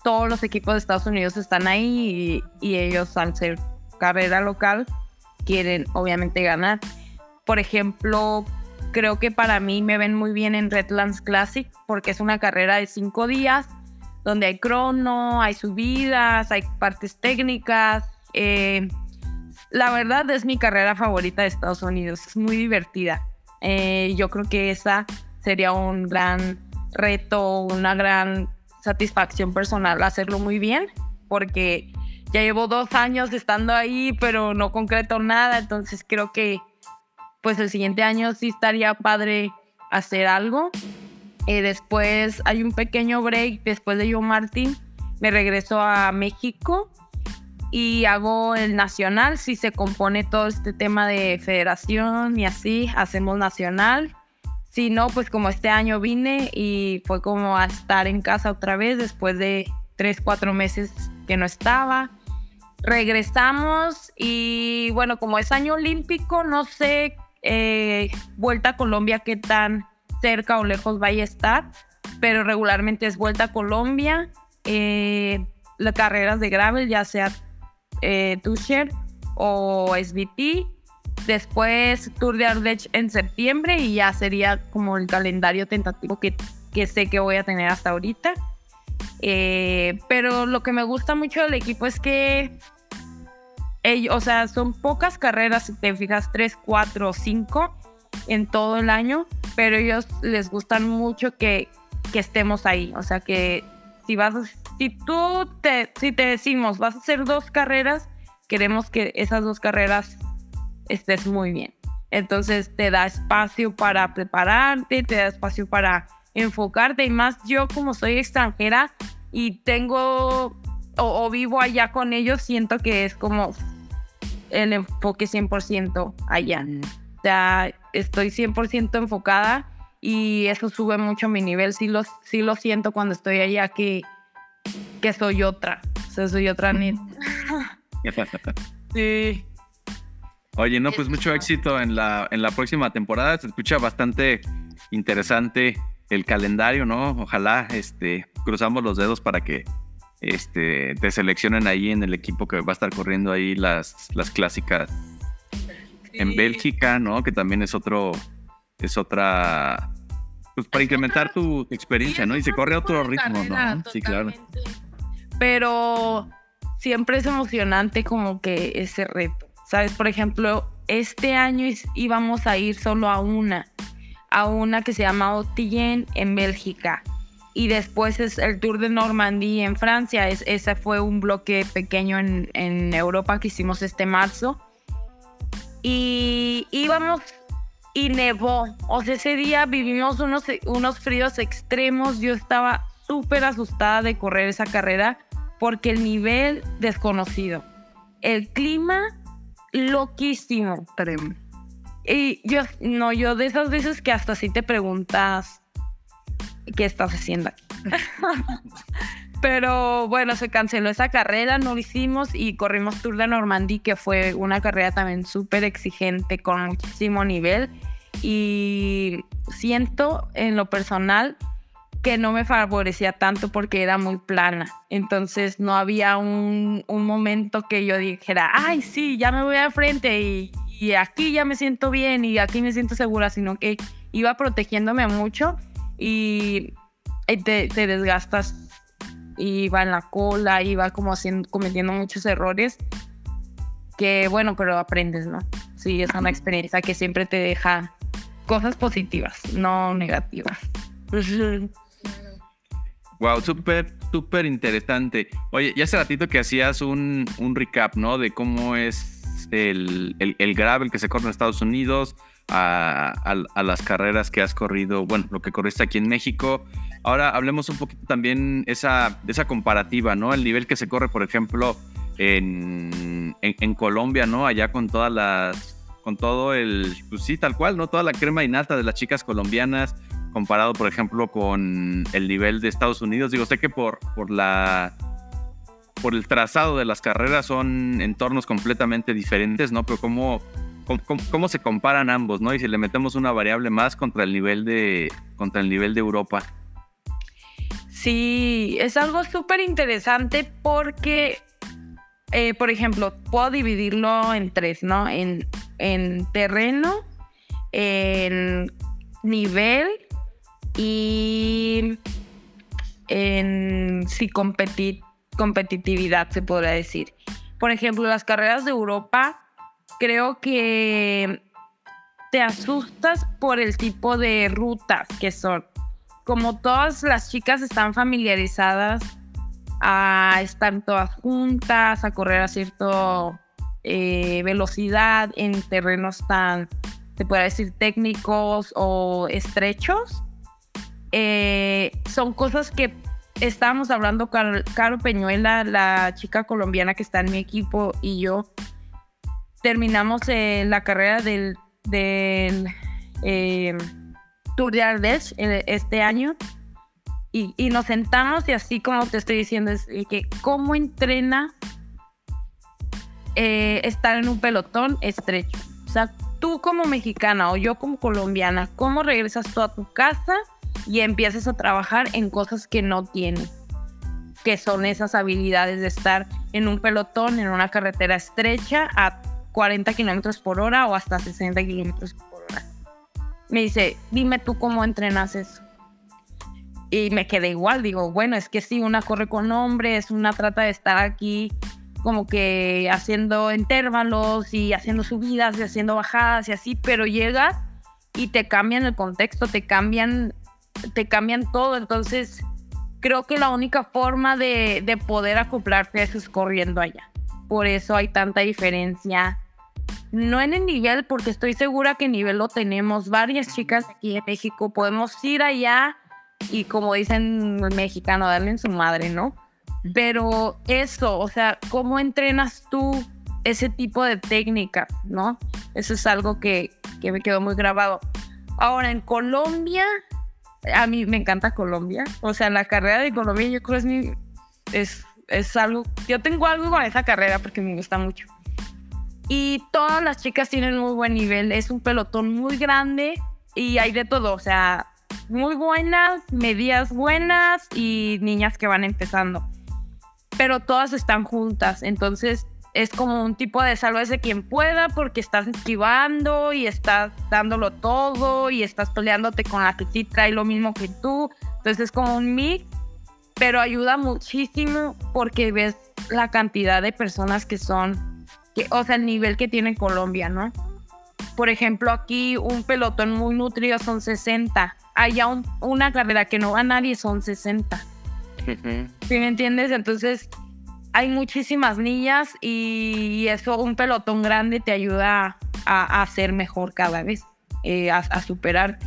todos los equipos de Estados Unidos están ahí y, y ellos, al ser carrera local, quieren obviamente ganar. Por ejemplo, creo que para mí me ven muy bien en Redlands Classic porque es una carrera de cinco días donde hay crono, hay subidas, hay partes técnicas. Eh, la verdad es mi carrera favorita de Estados Unidos, es muy divertida. Eh, yo creo que esa sería un gran reto, una gran satisfacción personal hacerlo muy bien, porque ya llevo dos años estando ahí, pero no concreto nada, entonces creo que pues el siguiente año sí estaría padre hacer algo. Eh, después hay un pequeño break, después de Joe Martin me regreso a México y hago el nacional. Si se compone todo este tema de federación y así, hacemos nacional. Si no, pues como este año vine y fue como a estar en casa otra vez después de tres, cuatro meses que no estaba. Regresamos y bueno, como es año olímpico, no sé, eh, Vuelta a Colombia qué tan cerca o lejos vaya a estar, pero regularmente es Vuelta a Colombia, eh, las carreras de gravel, ya sea eh, Tusher o S B T. Después Tour de Ardèche en septiembre y ya sería como el calendario tentativo que, que sé que voy a tener hasta ahorita. Eh, pero lo que me gusta mucho del equipo es que ellos, o sea, son pocas carreras, si te fijas, tres, cuatro, cinco en todo el año, pero ellos les gustan mucho que, que estemos ahí. O sea, que si vas a, si tú te, si te decimos vas a hacer dos carreras, queremos que esas dos carreras estés muy bien. Entonces te da espacio para prepararte, te da espacio para enfocarte, y más yo como soy extranjera y tengo o, o vivo allá con ellos, siento que es como el enfoque cien por ciento allá. O sea, estoy cien por ciento enfocada y eso sube mucho mi nivel. Sí lo, sí lo siento cuando estoy allá que, que soy otra. O sea, soy otra neta. Sí. Oye, no, pues mucho éxito en la, en la próxima temporada. Se escucha bastante interesante el calendario, ¿no? Ojalá este, cruzamos los dedos para que este, te seleccionen ahí en el equipo que va a estar corriendo ahí las, las clásicas sí. En Bélgica, ¿no? Que también es otro, es otra, pues para es incrementar otra, tu experiencia, ¿no? Y se corre a otro ritmo, carrera, ¿no? Sí, claro. Pero siempre es emocionante como que ese reto. ¿Sabes? Por ejemplo, este año íbamos a ir solo a una, a una que se llama Hautillén en Bélgica. Y después es el Tour de Normandía en Francia. Es, ese fue un bloque pequeño en, en Europa que hicimos este marzo. Y íbamos y nevó. O sea, ese día vivimos unos, unos fríos extremos. Yo estaba súper asustada de correr esa carrera porque el nivel desconocido. El clima loquísimo. Y yo, no, yo de esas veces que hasta sí te preguntas ¿qué estás haciendo aquí? Pero bueno, se canceló esa carrera, no lo hicimos y corrimos Tour de Normandía, que fue una carrera también súper exigente con muchísimo nivel, y siento en lo personal que no me favorecía tanto porque era muy plana. Entonces no había un, un momento que yo dijera, ay, sí, ya me voy al frente y, y aquí ya me siento bien y aquí me siento segura, sino que iba protegiéndome mucho y, y te, te desgastas. Iba en la cola, iba como haciendo, cometiendo muchos errores que, bueno, pero aprendes, ¿no? Sí, es una experiencia que siempre te deja cosas positivas, no negativas. Wow, súper, súper interesante. Oye, ya hace ratito que hacías un, un recap, ¿no? De cómo es el, el, el gravel que se corre en Estados Unidos, a, a, a las carreras que has corrido, bueno, lo que corriste aquí en México. Ahora hablemos un poquito también esa, de esa comparativa, ¿no? El nivel que se corre, por ejemplo, en, en, en Colombia, ¿no? Allá con todas las, con todo el, pues sí, tal cual, ¿no? Toda la crema innata de las chicas colombianas, comparado, por ejemplo, con el nivel de Estados Unidos. Digo, sé que por, por, la, por el trazado de las carreras son entornos completamente diferentes, ¿no? Pero cómo, cómo, cómo se comparan ambos, ¿no? Y si le metemos una variable más contra el nivel de, contra el nivel de Europa. sí, es algo súper interesante porque, eh, por ejemplo, puedo dividirlo en tres, ¿no? En, en terreno, en nivel y en sí, competi- competitividad, se podría decir. Por ejemplo, las carreras de Europa, creo que te asustas por el tipo de rutas que son. Como todas las chicas están familiarizadas a estar todas juntas, a correr a cierta eh, velocidad en terrenos tan, se puede decir, técnicos o estrechos, eh, son cosas que estábamos hablando Car- Caro Peñuela, la chica colombiana que está en mi equipo, y yo terminamos eh, la carrera del, del eh, Tour de Ardèche este año y, y nos sentamos y así como te estoy diciendo es que cómo entrena eh, estar en un pelotón estrecho. O sea, tú como mexicana o yo como colombiana, ¿cómo regresas tú a tu casa y empiezas a trabajar en cosas que no tienes? Que son esas habilidades de estar en un pelotón, en una carretera estrecha a cuarenta kilómetros por hora o hasta sesenta kilómetros por hora. Me dice, dime tú cómo entrenas eso. Y me quedé igual, digo, bueno, es que sí, una corre con hombres, una trata de estar aquí como que haciendo intervalos y haciendo subidas y haciendo bajadas y así, pero llegas y te cambian el contexto, te cambian, te cambian todo. Entonces, creo que la única forma de, de poder acoplarte a eso es corriendo allá. Por eso hay tanta diferencia. No en el nivel, porque estoy segura que el nivel lo tenemos. Varias chicas aquí en México podemos ir allá y, como dicen el mexicano, darle en su madre, ¿no? Pero eso, o sea, ¿cómo entrenas tú ese tipo de técnicas, no? Eso es algo que, que me quedó muy grabado. Ahora, en Colombia, a mí me encanta Colombia. O sea, la carrera de Colombia yo creo es mi... Es, es algo... Yo tengo algo con esa carrera porque me gusta mucho. Y todas las chicas tienen muy buen nivel. Es un pelotón muy grande y hay de todo. O sea, muy buenas, medias buenas y niñas que van empezando. Pero todas están juntas. Entonces es como un tipo de sálvese quien pueda, porque estás esquivando y estás dándolo todo y estás peleándote con la que sí trae lo mismo que tú. Entonces es como un mix, pero ayuda muchísimo porque ves la cantidad de personas que son, que, o sea, el nivel que tiene Colombia, ¿no? Por ejemplo, aquí un pelotón muy nutrido son sesenta. Allá un, una carrera que no va a nadie son sesenta. Uh-huh. ¿Sí me entiendes? Entonces hay muchísimas niñas y eso, un pelotón grande te ayuda a, a ser mejor cada vez, eh, a, a superarte.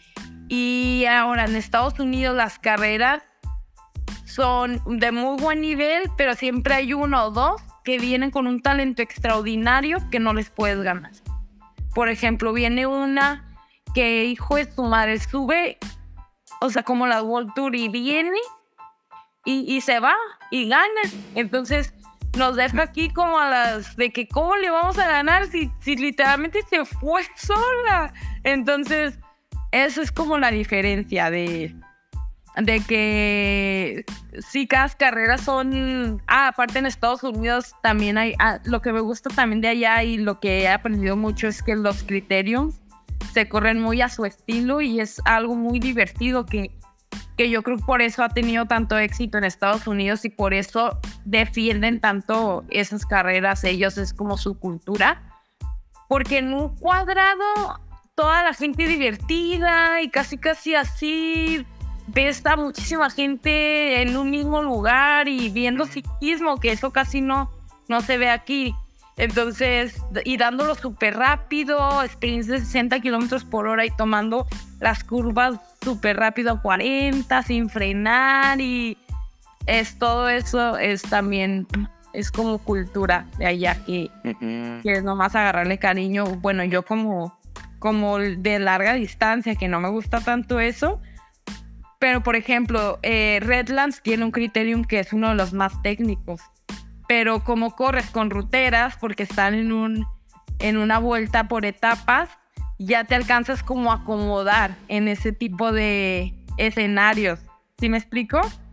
Y ahora en Estados Unidos las carreras son de muy buen nivel, pero siempre hay uno o dos que vienen con un talento extraordinario que no les puedes ganar. Por ejemplo, viene una que, hijo de su madre, sube, o sea, como la World Tour, y viene y, y se va y gana. Entonces nos deja aquí como a las de que cómo le vamos a ganar si, si literalmente se fue sola. Entonces eso es como la diferencia de, de que sí, cada carrera son... Ah, aparte en Estados Unidos también hay... Ah, lo que me gusta también de allá y lo que he aprendido mucho es que los criterios se corren muy a su estilo y es algo muy divertido que, que yo creo que por eso ha tenido tanto éxito en Estados Unidos y por eso defienden tanto esas carreras. Ellos es como su cultura, porque en un cuadrado toda la gente divertida y casi casi así ves a muchísima gente en un mismo lugar y viendo ciclismo, que eso casi no, no se ve aquí. Entonces, y dándolo súper rápido, sprints de sesenta kilómetros por hora y tomando las curvas súper rápido a cuarenta sin frenar, y es todo eso es también, es como cultura de allá que, uh-huh. que es nomás agarrarle cariño. Bueno, yo como, como de larga distancia, que no me gusta tanto eso, pero por ejemplo, eh, Redlands tiene un criterium que es uno de los más técnicos. Pero como corres con ruteras, porque están en, un, en una vuelta por etapas, ya te alcanzas como a acomodar en ese tipo de escenarios. ¿Sí me explico?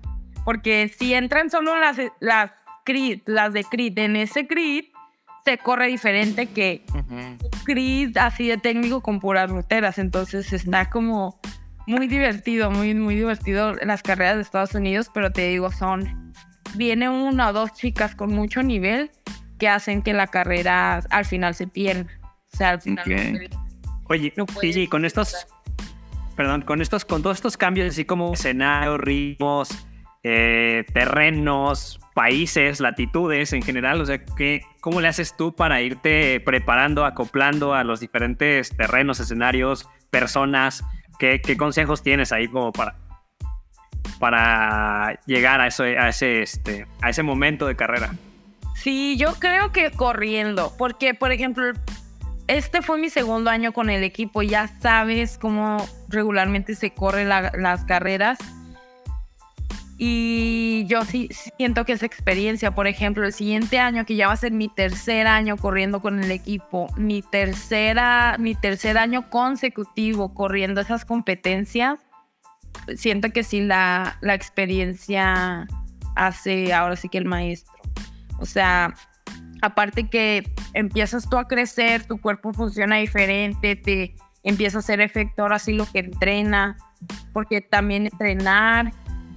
porque si entran solo las, las, crit, las de crit, en ese crit se corre diferente que uh-huh. crit así de técnico con puras ruteras, entonces está como muy divertido, muy, muy divertido las carreras de Estados Unidos, pero te digo, son, viene una o dos chicas con mucho nivel que hacen que la carrera al final se pierda, o sea, al final okay. no Oye, no puede, sí, con estos, perdón, con estos, con todos estos cambios así como escenarios, ritmos, eh, terrenos, países, latitudes en general, o sea, ¿qué, ¿cómo le haces tú para irte preparando, acoplando a los diferentes terrenos, escenarios, personas? ¿Qué, qué consejos tienes ahí como para, para llegar a, eso, a, ese, este, a ese momento de carrera? Sí, yo creo que corriendo, porque, por ejemplo, este fue mi segundo año con el equipo, ya sabes cómo regularmente se corren la, las carreras. Y yo sí siento que esa experiencia, por ejemplo, el siguiente año, que ya va a ser mi tercer año corriendo con el equipo, mi, tercera, mi tercer año consecutivo corriendo esas competencias, siento que sí la, la experiencia hace ahora sí que el maestro. O sea, aparte que empiezas tú a crecer, tu cuerpo funciona diferente, te empieza a hacer efecto ahora sí lo que entrena, porque también entrenar...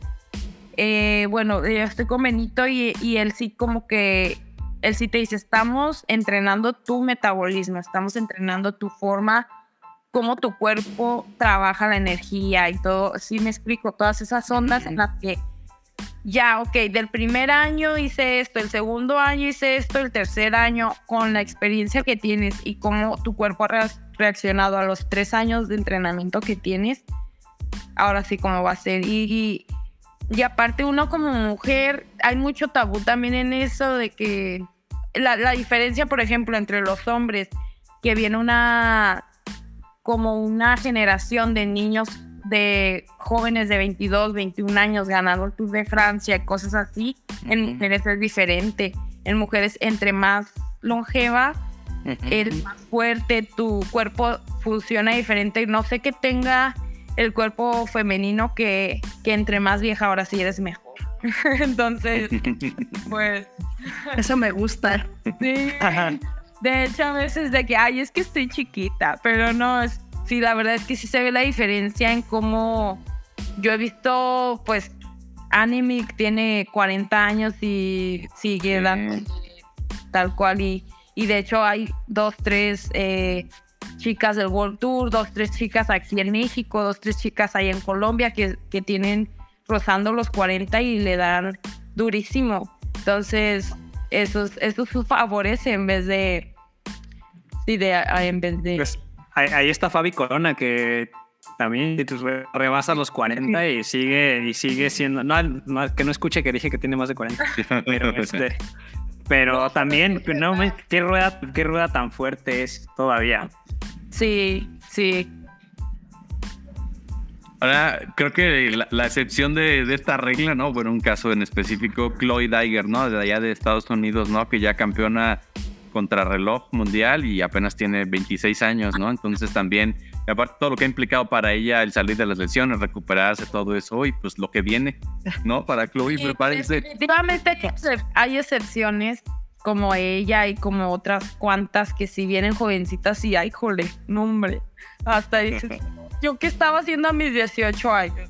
Eh, bueno, yo estoy con Benito y, y él sí como que, él sí te dice, estamos entrenando tu metabolismo, estamos entrenando tu forma, cómo tu cuerpo trabaja la energía y todo, sí me explico, todas esas ondas en las que ya, ok, del primer año hice esto, el segundo año hice esto, el tercer año, con la experiencia que tienes y cómo tu cuerpo ha reaccionado a los tres años de entrenamiento que tienes, ahora sí cómo va a ser. Y, y Y aparte uno como mujer, hay mucho tabú también en eso de que la, la diferencia, por ejemplo, entre los hombres, que viene una como una generación de niños, de jóvenes de veintidós, veintiún años ganando el Tour de Francia y cosas así, uh-huh. En mujeres es diferente. En mujeres, entre más longeva, uh-huh. eres más fuerte, tu cuerpo funciona diferente. No sé qué tenga el cuerpo femenino que, que entre más vieja ahora sí eres mejor. Entonces, pues... Eso me gusta. Sí. Ajá. De hecho, a veces de que, ay, es que estoy chiquita, pero no, es, sí, la verdad es que sí se ve la diferencia en cómo... Yo he visto, pues, Annemiek tiene cuarenta años y sigue sí. dando tal cual, y, y de hecho hay dos, tres... Eh, chicas del World Tour, dos, tres chicas aquí en México, dos, tres chicas ahí en Colombia que, que tienen rozando los cuarenta y le dan durísimo. Entonces, eso, eso favorece en vez de... Sí, de, en vez de... Pues, ahí, ahí está Fabi Corona, que también rebasa los cuarenta y sigue, y sigue siendo... No, no, que no escuche que dije que tiene más de cuarenta. Pero, este, pero también, no, ¿qué rueda, qué rueda tan fuerte es todavía? Sí, sí. Ahora, creo que la, la excepción de, de esta regla, ¿no? Bueno, un caso en específico, Chloe Dygert, ¿no? De allá de Estados Unidos, ¿no? Que ya campeona contrarreloj mundial y apenas tiene veintiséis años, ¿no? Entonces también, aparte todo lo que ha implicado para ella el salir de las lesiones, recuperarse, todo eso, y pues lo que viene, ¿no? Para Chloe, sí, prepárense. Definitivamente hay excepciones, como ella y como otras cuantas que si vienen jovencitas y ay, jole, no hombre, hasta dices, yo qué estaba haciendo a mis dieciocho años.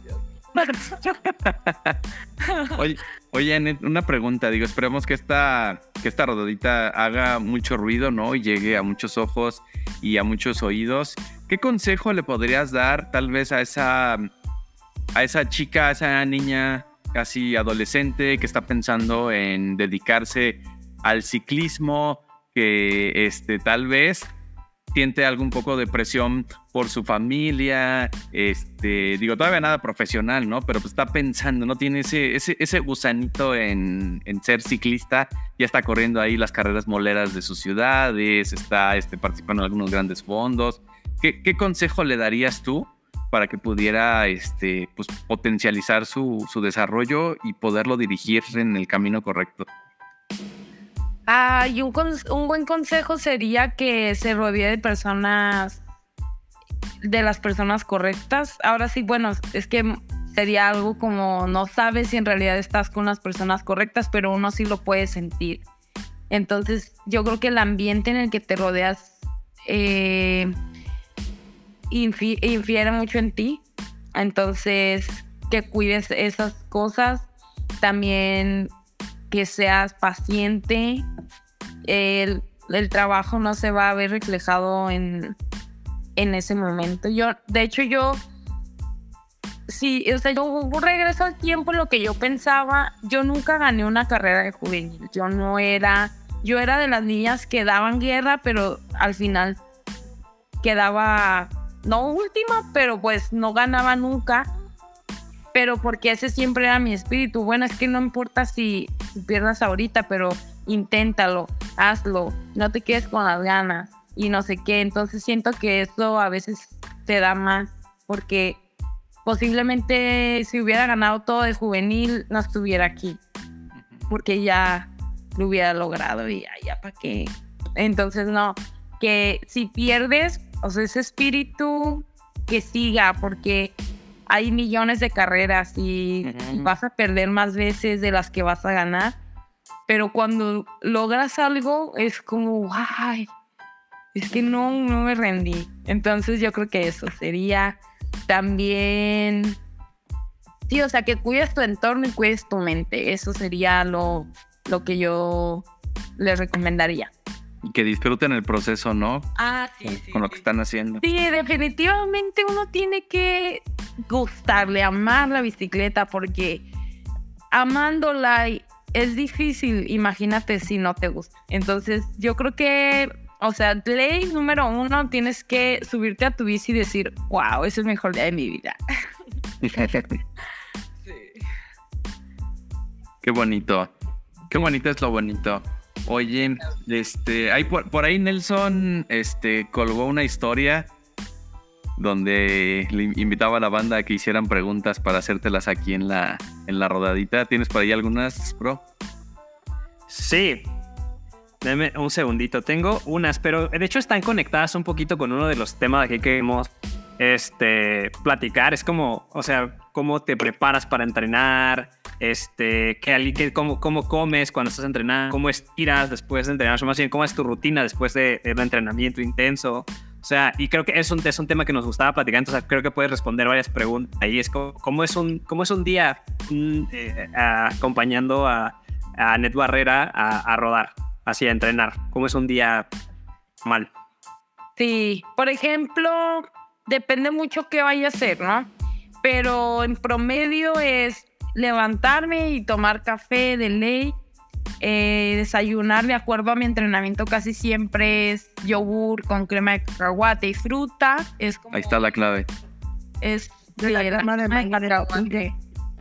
Oye, oye, Anet, una pregunta, digo, esperemos que esta, que esta rodadita haga mucho ruido, ¿no? Y llegue a muchos ojos y a muchos oídos. ¿Qué consejo le podrías dar tal vez a esa, a esa chica, a esa niña casi adolescente que está pensando en dedicarse al ciclismo, que este, tal vez siente algún poco de presión por su familia, este, digo, todavía nada profesional, ¿no? Pero pues está pensando, ¿no? Tiene ese, ese, ese gusanito en, en ser ciclista, ya está corriendo ahí las carreras moleras de sus ciudades, está este, participando en algunos grandes fondos. ¿Qué, qué consejo le darías tú para que pudiera este, pues, potencializar su, su desarrollo y poderlo dirigir en el camino correcto? Ah, y un, un buen consejo sería que se rodee de personas, de las personas correctas. Ahora sí, bueno, es que sería algo como no sabes si en realidad estás con las personas correctas, pero uno sí lo puede sentir. Entonces yo creo que el ambiente en el que te rodeas eh, infi- infiere mucho en ti. Entonces que cuides esas cosas, también que seas paciente. El, el trabajo no se va a ver reflejado en, en ese momento. Yo, de hecho, yo sí, o sea, yo regreso al tiempo en lo que yo pensaba. Yo nunca gané una carrera de juvenil. Yo no era, yo era de las niñas que daban guerra, pero al final quedaba, no última, pero pues no ganaba nunca. Pero porque ese siempre era mi espíritu. Bueno, es que no importa si, si pierdas ahorita, pero inténtalo, hazlo, no te quedes con las ganas y no sé qué. Entonces siento que eso a veces te da más, porque posiblemente si hubiera ganado todo de juvenil no estuviera aquí, porque ya lo hubiera logrado y ya, ya para qué. Entonces no, que si pierdes, o sea, ese espíritu que siga, porque hay millones de carreras y, uh-huh. y vas a perder más veces de las que vas a ganar, pero cuando logras algo es como, ay, es que no, no me rendí. Entonces yo creo que eso sería también, sí, o sea, que cuides tu entorno y cuides tu mente. Eso sería lo, lo que yo les recomendaría. Y que disfruten el proceso, ¿no? Ah, sí, con, sí. Con lo sí. que están haciendo. Sí, definitivamente uno tiene que gustarle, amar la bicicleta, porque amándola es difícil, imagínate si no te gusta. Entonces, yo creo que, o sea, ley número uno, tienes que subirte a tu bici y decir, wow, es el mejor día de mi vida. Sí. Qué bonito. Qué bonito es lo bonito. Oye, este, hay por, por ahí Nelson este, colgó una historia donde le invitaba a la banda a que hicieran preguntas para hacértelas aquí en la, en la rodadita. ¿Tienes por ahí algunas, bro? Sí. Deme un segundito. Tengo unas, pero de hecho están conectadas un poquito con uno de los temas que queremos este, platicar. Es como, o sea, cómo te preparas para entrenar, este, que, que, cómo, cómo comes cuando estás entrenando, cómo estiras después de entrenar, o más bien, cómo es tu rutina después de, de un entrenamiento intenso. O sea, y creo que es un, es un tema que nos gustaba platicar, entonces creo que puedes responder varias preguntas. Ahí es como, cómo es un, cómo es un día mm, eh, acompañando a, a Net Barrera a, a rodar, así a entrenar. ¿Cómo es un día mal? Sí, por ejemplo, depende mucho qué vaya a hacer, ¿no? Pero en promedio es levantarme y tomar café de ley, eh, desayunar de acuerdo a mi entrenamiento casi siempre es yogur con crema de cacahuate y fruta. Es como, ahí está la clave. Es de la crema de cacahuate.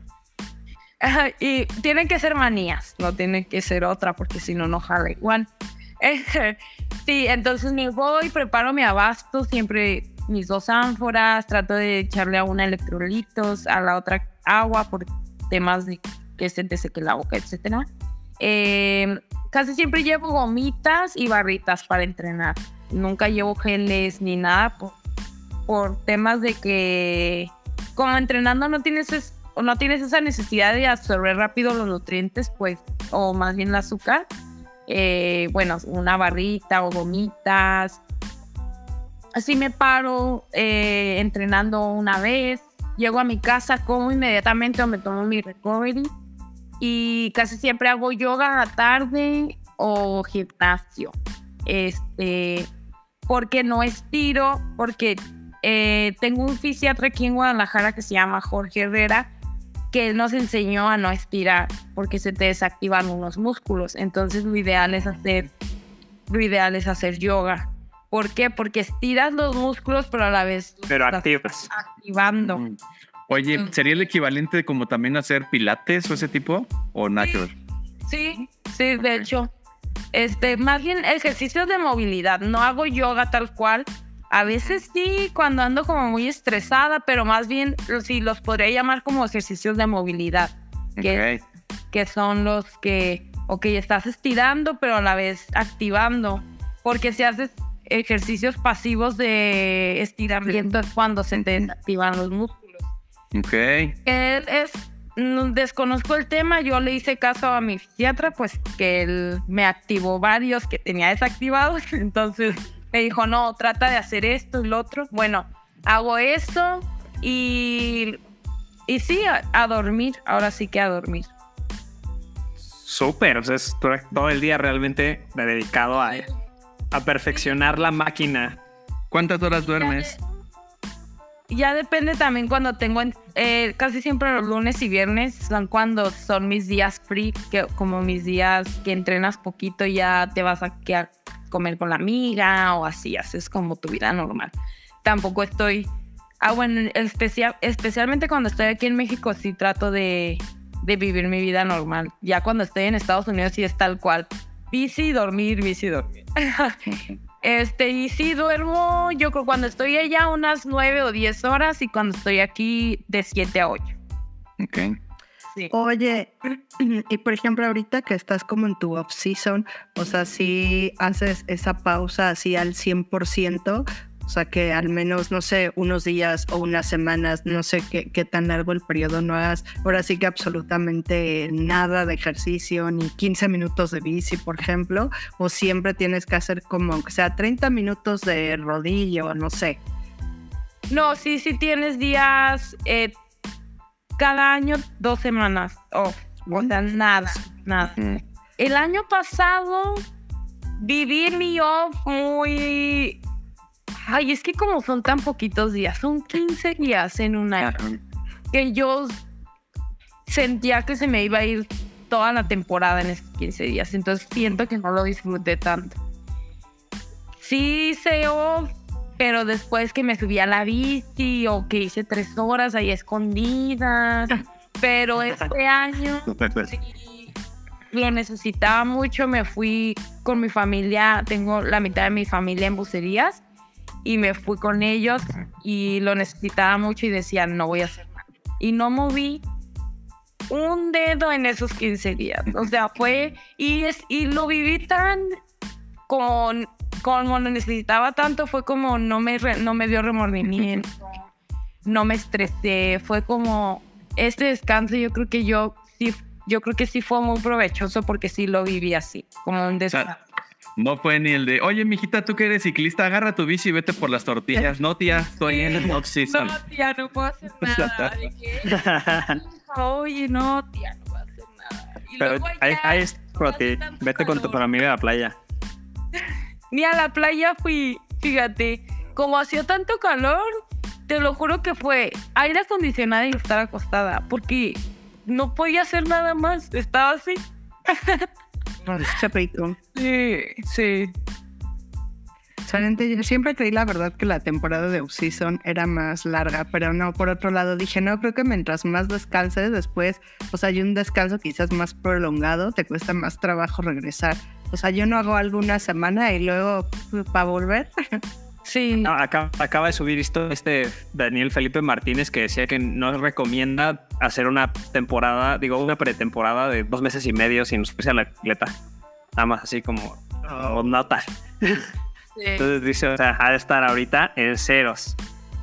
Y tienen que ser manías, no tienen que ser otra, porque si no, no jala igual. Sí, entonces me voy, preparo mi abasto, siempre mis dos ánforas, trato de echarle a una electrolitos, a la otra agua, por temas de que se te seque la boca, etcétera. Eh, casi siempre llevo gomitas y barritas para entrenar. Nunca llevo geles ni nada por, por temas de que como entrenando no tienes, es, no tienes esa necesidad de absorber rápido los nutrientes, pues, o más bien el azúcar. Eh, bueno, una barrita o gomitas. Así me paro eh, entrenando una vez. Llego a mi casa, como inmediatamente o me tomo mi recovery. Y casi siempre hago yoga a la tarde o gimnasio. Este, porque no estiro, porque eh, tengo un fisiatra aquí en Guadalajara que se llama Jorge Herrera, que él nos enseñó a no estirar porque se te desactivan unos músculos. Entonces lo ideal es hacer, lo ideal es hacer yoga. ¿Por qué? Porque estiras los músculos, pero a la vez pero activas. Activando. Mm. Oye, ¿sería el equivalente de como también hacer pilates o ese tipo? ¿O natural? Sí, sí, de hecho. Este, más bien ejercicios de movilidad. No hago yoga tal cual. A veces sí, cuando ando como muy estresada, pero más bien sí los podría llamar como ejercicios de movilidad. Que, okay. que son los que, ok, estás estirando, pero a la vez activando. Porque si haces ejercicios pasivos de estiramiento es cuando se te activan los músculos. Ok. Él es, mm, desconozco el tema, yo le hice caso a mi psiquiatra, pues que él me activó varios que tenía desactivados, entonces me dijo, no, trata de hacer esto y lo otro. Bueno, hago esto y, y sí, a, a dormir, ahora sí que a dormir. Súper, o sea, es todo el día realmente dedicado a, a perfeccionar la máquina. ¿Cuántas horas duermes? Ya depende también cuando tengo, eh, casi siempre los lunes y viernes son cuando son mis días free, que como mis días que entrenas poquito y ya te vas a, que a comer con la amiga o así, haces como tu vida normal. Tampoco estoy, ah bueno, especial, especialmente cuando estoy aquí en México sí trato de, de vivir mi vida normal. Ya cuando estoy en Estados Unidos sí es tal cual, bici, dormir, bici, dormir. Este, y sí duermo, yo creo cuando estoy allá unas nueve o diez horas y cuando estoy aquí de siete a ocho. Ok. Sí. Oye, y por ejemplo, ahorita que estás como en tu off-season, o sea, si haces esa pausa así al cien por ciento, o sea, que al menos, no sé, unos días o unas semanas, no sé qué, qué tan largo el periodo, no hagas ahora sí que absolutamente nada de ejercicio, ni quince minutos de bici, por ejemplo, o siempre tienes que hacer como, aunque sea treinta minutos de rodillo, no sé. No, sí, sí tienes días, eh, cada año dos semanas off, o sea, nada, nada. Mm. El año pasado viví mi off muy... Ay, es que como son tan poquitos días, son quince días en un año, que yo sentía que se me iba a ir toda la temporada en esos quince días, entonces siento que no lo disfruté tanto. Sí hice off, pero después que me subí a la bici o que hice tres horas ahí escondidas, pero este año sí lo necesitaba mucho, me fui con mi familia, tengo la mitad de mi familia en Bucerías, y me fui con ellos y lo necesitaba mucho y decía, no voy a hacer nada. Y no moví un dedo en esos quince días. O sea, fue... Y, es, y lo viví tan... Con, como lo necesitaba tanto, fue como no me, re, no me dio remordimiento, no me estresé. Fue como... Este descanso yo creo que yo sí... Yo creo que sí fue muy provechoso porque sí lo viví así, como un descanso. O sea, no fue ni el de, oye, mijita, tú que eres ciclista, agarra tu bici y vete por las tortillas. No, tía, estoy en el off-season. No, tía, no puedo hacer nada. ¿De qué? Oye, no, tía, no puedo hacer nada. Y Pero luego ahí, ya, ahí es por ti. Vete con tu amiga a la playa. Ni a la playa fui, fíjate. Como hacía tanto calor, te lo juro que fue aire acondicionado y estar acostada. Porque no podía hacer nada más. Estaba así. Qué rico. Sí, sí. Excelente. Yo siempre creí, la verdad, que la temporada de off-season era más larga, pero no, por otro lado dije, no, creo que mientras más descanses después, o sea, hay un descanso quizás más prolongado, te cuesta más trabajo regresar. O sea, yo no hago algo una semana y luego para volver. Sí. No, acaba, acaba de subir esto este Daniel Felipe Martínez que decía que no recomienda hacer una temporada, digo, una pretemporada de dos meses y medio sin subirse a la bicicleta. Nada más así como oh, nota. Sí. Entonces dice, o sea, ha de estar ahorita en ceros.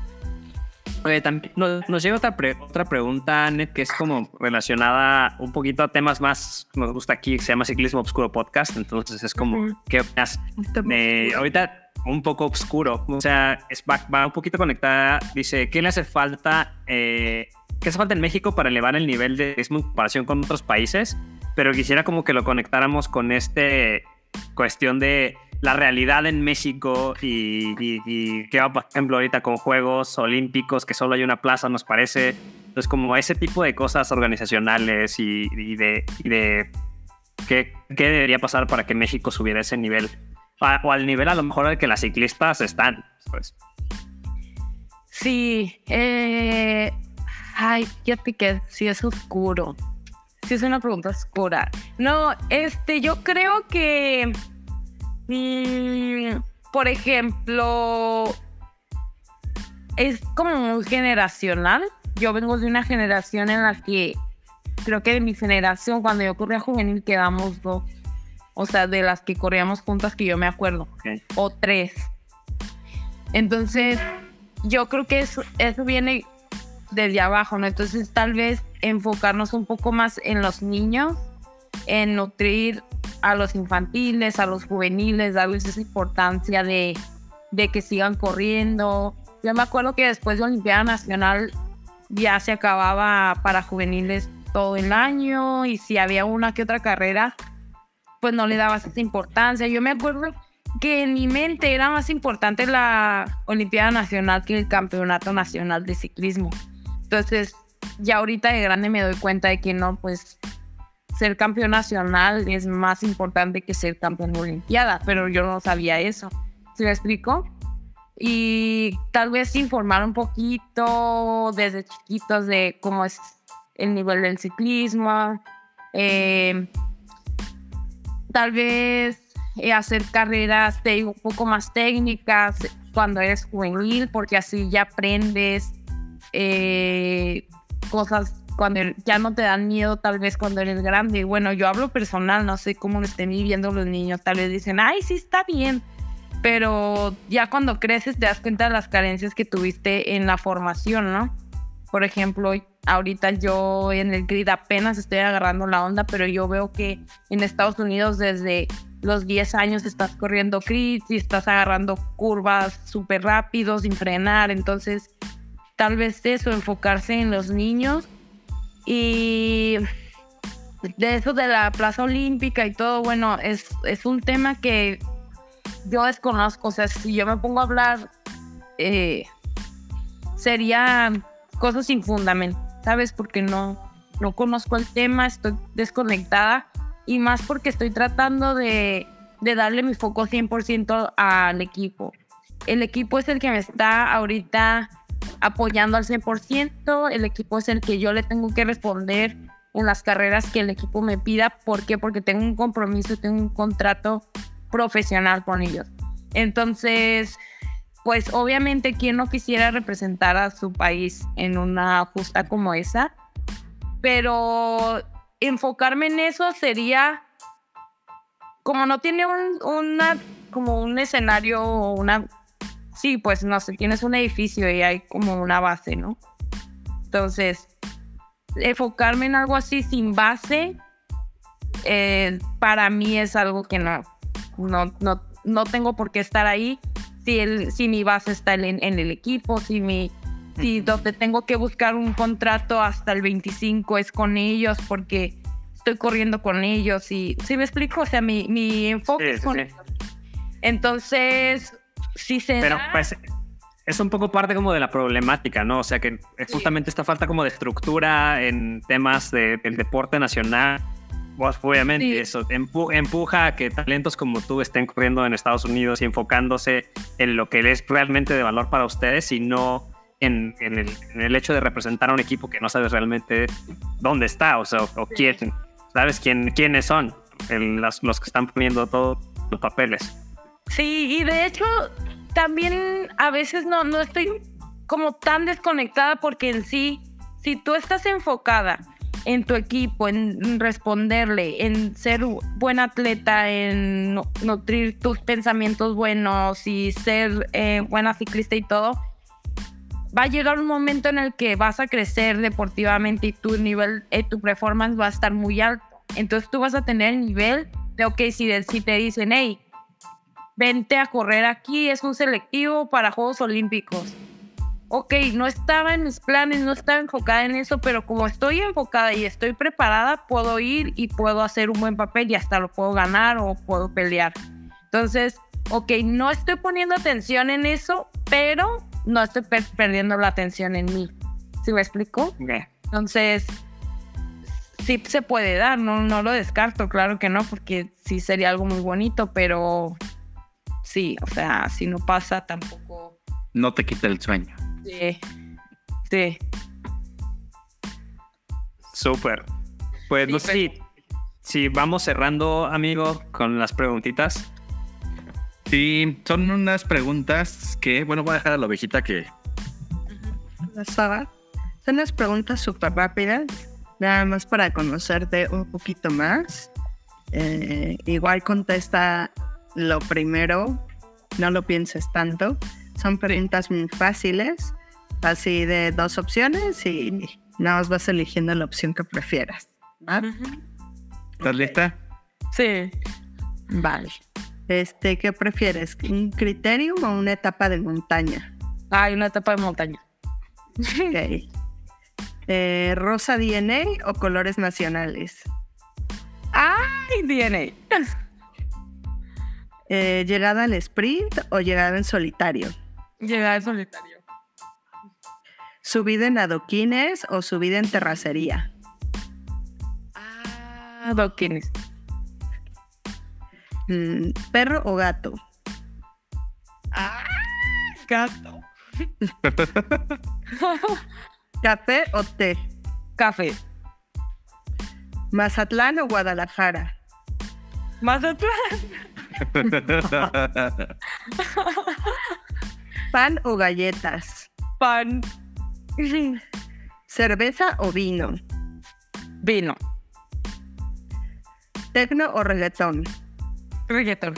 Oye, también nos, nos llega otra, pre, otra pregunta, Net, que es como relacionada un poquito a temas más que nos gusta aquí, que se llama Ciclismo Obscuro Podcast. Entonces es como, uh-huh. ¿qué opinas? Eh, ahorita un poco oscuro, o sea, es, va, va un poquito conectada. Dice, ¿qué le hace falta? Eh, ¿Qué hace falta en México para elevar el nivel de ciclismo en comparación con otros países? Pero quisiera como que lo conectáramos con este cuestión de la realidad en México y, y, y qué va, por ejemplo, ahorita con Juegos Olímpicos, que solo hay una plaza, nos parece. Entonces, como ese tipo de cosas organizacionales y, y de, y de qué, qué debería pasar para que México subiera ese nivel. O al nivel a lo mejor al que las ciclistas están, pues. Sí, eh... ay, fíjate que sí es oscuro. Sí es una pregunta oscura. No, este, yo creo que, mmm, por ejemplo, es como muy generacional. Yo vengo de una generación en la que, creo que de mi generación, cuando yo corría juvenil, quedamos dos. O sea, de las que corríamos juntas que yo me acuerdo. Okay. O tres. Entonces, yo creo que eso, eso viene desde abajo, ¿no? Entonces tal vez enfocarnos un poco más en los niños, en nutrir a los infantiles, a los juveniles, darles esa importancia de, de que sigan corriendo. Yo me acuerdo que después de la Olimpiada Nacional ya se acababa para juveniles todo el año, y si había una que otra carrera, pues no le dabas esa importancia. Yo me acuerdo que en mi mente era más importante la Olimpiada Nacional que el Campeonato Nacional de Ciclismo. Entonces, ya ahorita de grande me doy cuenta de que no, pues ser campeón nacional es más importante que ser campeón de Olimpiada, pero yo no sabía eso. ¿Se me explico? Y tal vez informar un poquito desde chiquitos de cómo es el nivel del ciclismo, eh, tal vez eh, hacer carreras de un poco más técnicas cuando eres juvenil, porque así ya aprendes eh, cosas cuando ya no te dan miedo, tal vez cuando eres grande. Bueno, yo hablo personal, no sé cómo lo estén viviendo los niños, tal vez dicen, ay, sí está bien, pero ya cuando creces te das cuenta de las carencias que tuviste en la formación, ¿no? Por ejemplo, ahorita yo en el grid apenas estoy agarrando la onda, pero yo veo que en Estados Unidos desde los diez años estás corriendo grids y estás agarrando curvas súper rápido sin frenar. Entonces, tal vez eso, enfocarse en los niños. Y de eso de la Plaza Olímpica y todo, bueno, es, es un tema que yo desconozco. O sea, si yo me pongo a hablar, eh, serían cosas sin fundamento, ¿sabes? Porque no, no conozco el tema, estoy desconectada, y más porque estoy tratando de, de darle mi foco cien por ciento al equipo. El equipo es el que me está ahorita apoyando al cien por ciento, el equipo es el que yo le tengo que responder en las carreras que el equipo me pida. ¿Por qué? Porque tengo un compromiso, tengo un contrato profesional con ellos. Entonces, pues obviamente, ¿quién no quisiera representar a su país en una justa como esa? Pero enfocarme en eso sería, como no tiene un, una, como un escenario o una... Sí, pues no sé, tienes un edificio y hay como una base, ¿no? Entonces, enfocarme en algo así sin base, eh, para mí es algo que no, no, no, no tengo por qué estar ahí. Si, el, si mi base está en, en el equipo, si, mi, si donde tengo que buscar un contrato hasta el veinticinco es con ellos, porque estoy corriendo con ellos. Y, ¿sí me explico? O sea, mi, mi enfoque sí, es con sí. ellos. Entonces... Sí, se Pero da. pues es un poco parte como de la problemática, ¿no? O sea que justamente sí. Esta falta como de estructura en temas de, del deporte nacional, pues obviamente sí. Eso empu empuja a que talentos como tú estén corriendo en Estados Unidos y enfocándose en lo que es realmente de valor para ustedes, y no en, en, el, en el hecho de representar a un equipo que no sabes realmente dónde está, o sea, o, o sí. quién, sabes quién, quiénes son el, los, los que están poniendo todos los papeles. Sí, y de hecho también a veces no, no estoy como tan desconectada, porque en sí, si tú estás enfocada en tu equipo, en responderle, en ser buen atleta, en nutrir tus pensamientos buenos y ser eh, buena ciclista y todo, va a llegar un momento en el que vas a crecer deportivamente y tu nivel, eh, tu performance va a estar muy alto. Entonces tú vas a tener el nivel de, ok, si, de, si te dicen, hey, vente a correr aquí, es un selectivo para Juegos Olímpicos. Ok, no estaba en mis planes, no estaba enfocada en eso, pero como estoy enfocada y estoy preparada, puedo ir y puedo hacer un buen papel y hasta lo puedo ganar o puedo pelear. Entonces, ok, no estoy poniendo atención en eso, pero no estoy per perdiendo la atención en mí. ¿Sí me explico? Okay. Entonces, sí se puede dar, no, no lo descarto, claro que no, porque sí sería algo muy bonito, pero... Sí, o sea, si no pasa tampoco... No te quita el sueño. Sí, sí. Súper. Pues sí, no sé si, si vamos cerrando, amigo, con las preguntitas. Sí, son unas preguntas que, bueno, voy a dejar a la ovejita que... Son unas preguntas súper rápidas, nada más para conocerte un poquito más. Eh, igual contesta... Lo primero, no lo pienses tanto. Son preguntas muy fáciles. así de dos opciones y nada más vas eligiendo la opción que prefieras. ¿Va? Ujú. ¿Estás lista? Sí. Vale. Este, ¿qué prefieres? ¿Un criterium o una etapa de montaña? Hay una etapa de montaña. Ok. Eh, ¿Rosa D N A o colores nacionales? ¡Ay, D N A! Eh, ¿Llegada al sprint o llegada en solitario? Llegar al solitario. ¿Subida en adoquines o subida en terracería? Ah, doquines. Mm, ¿Perro o gato? ¡Ah! Gato. ¿Café o té? Café. ¿Mazatlán o Guadalajara? Mazatlán. ¿Pan o galletas? Pan. ¿Cerveza o vino? Vino. ¿Tecno o reggaetón? Reggaetón.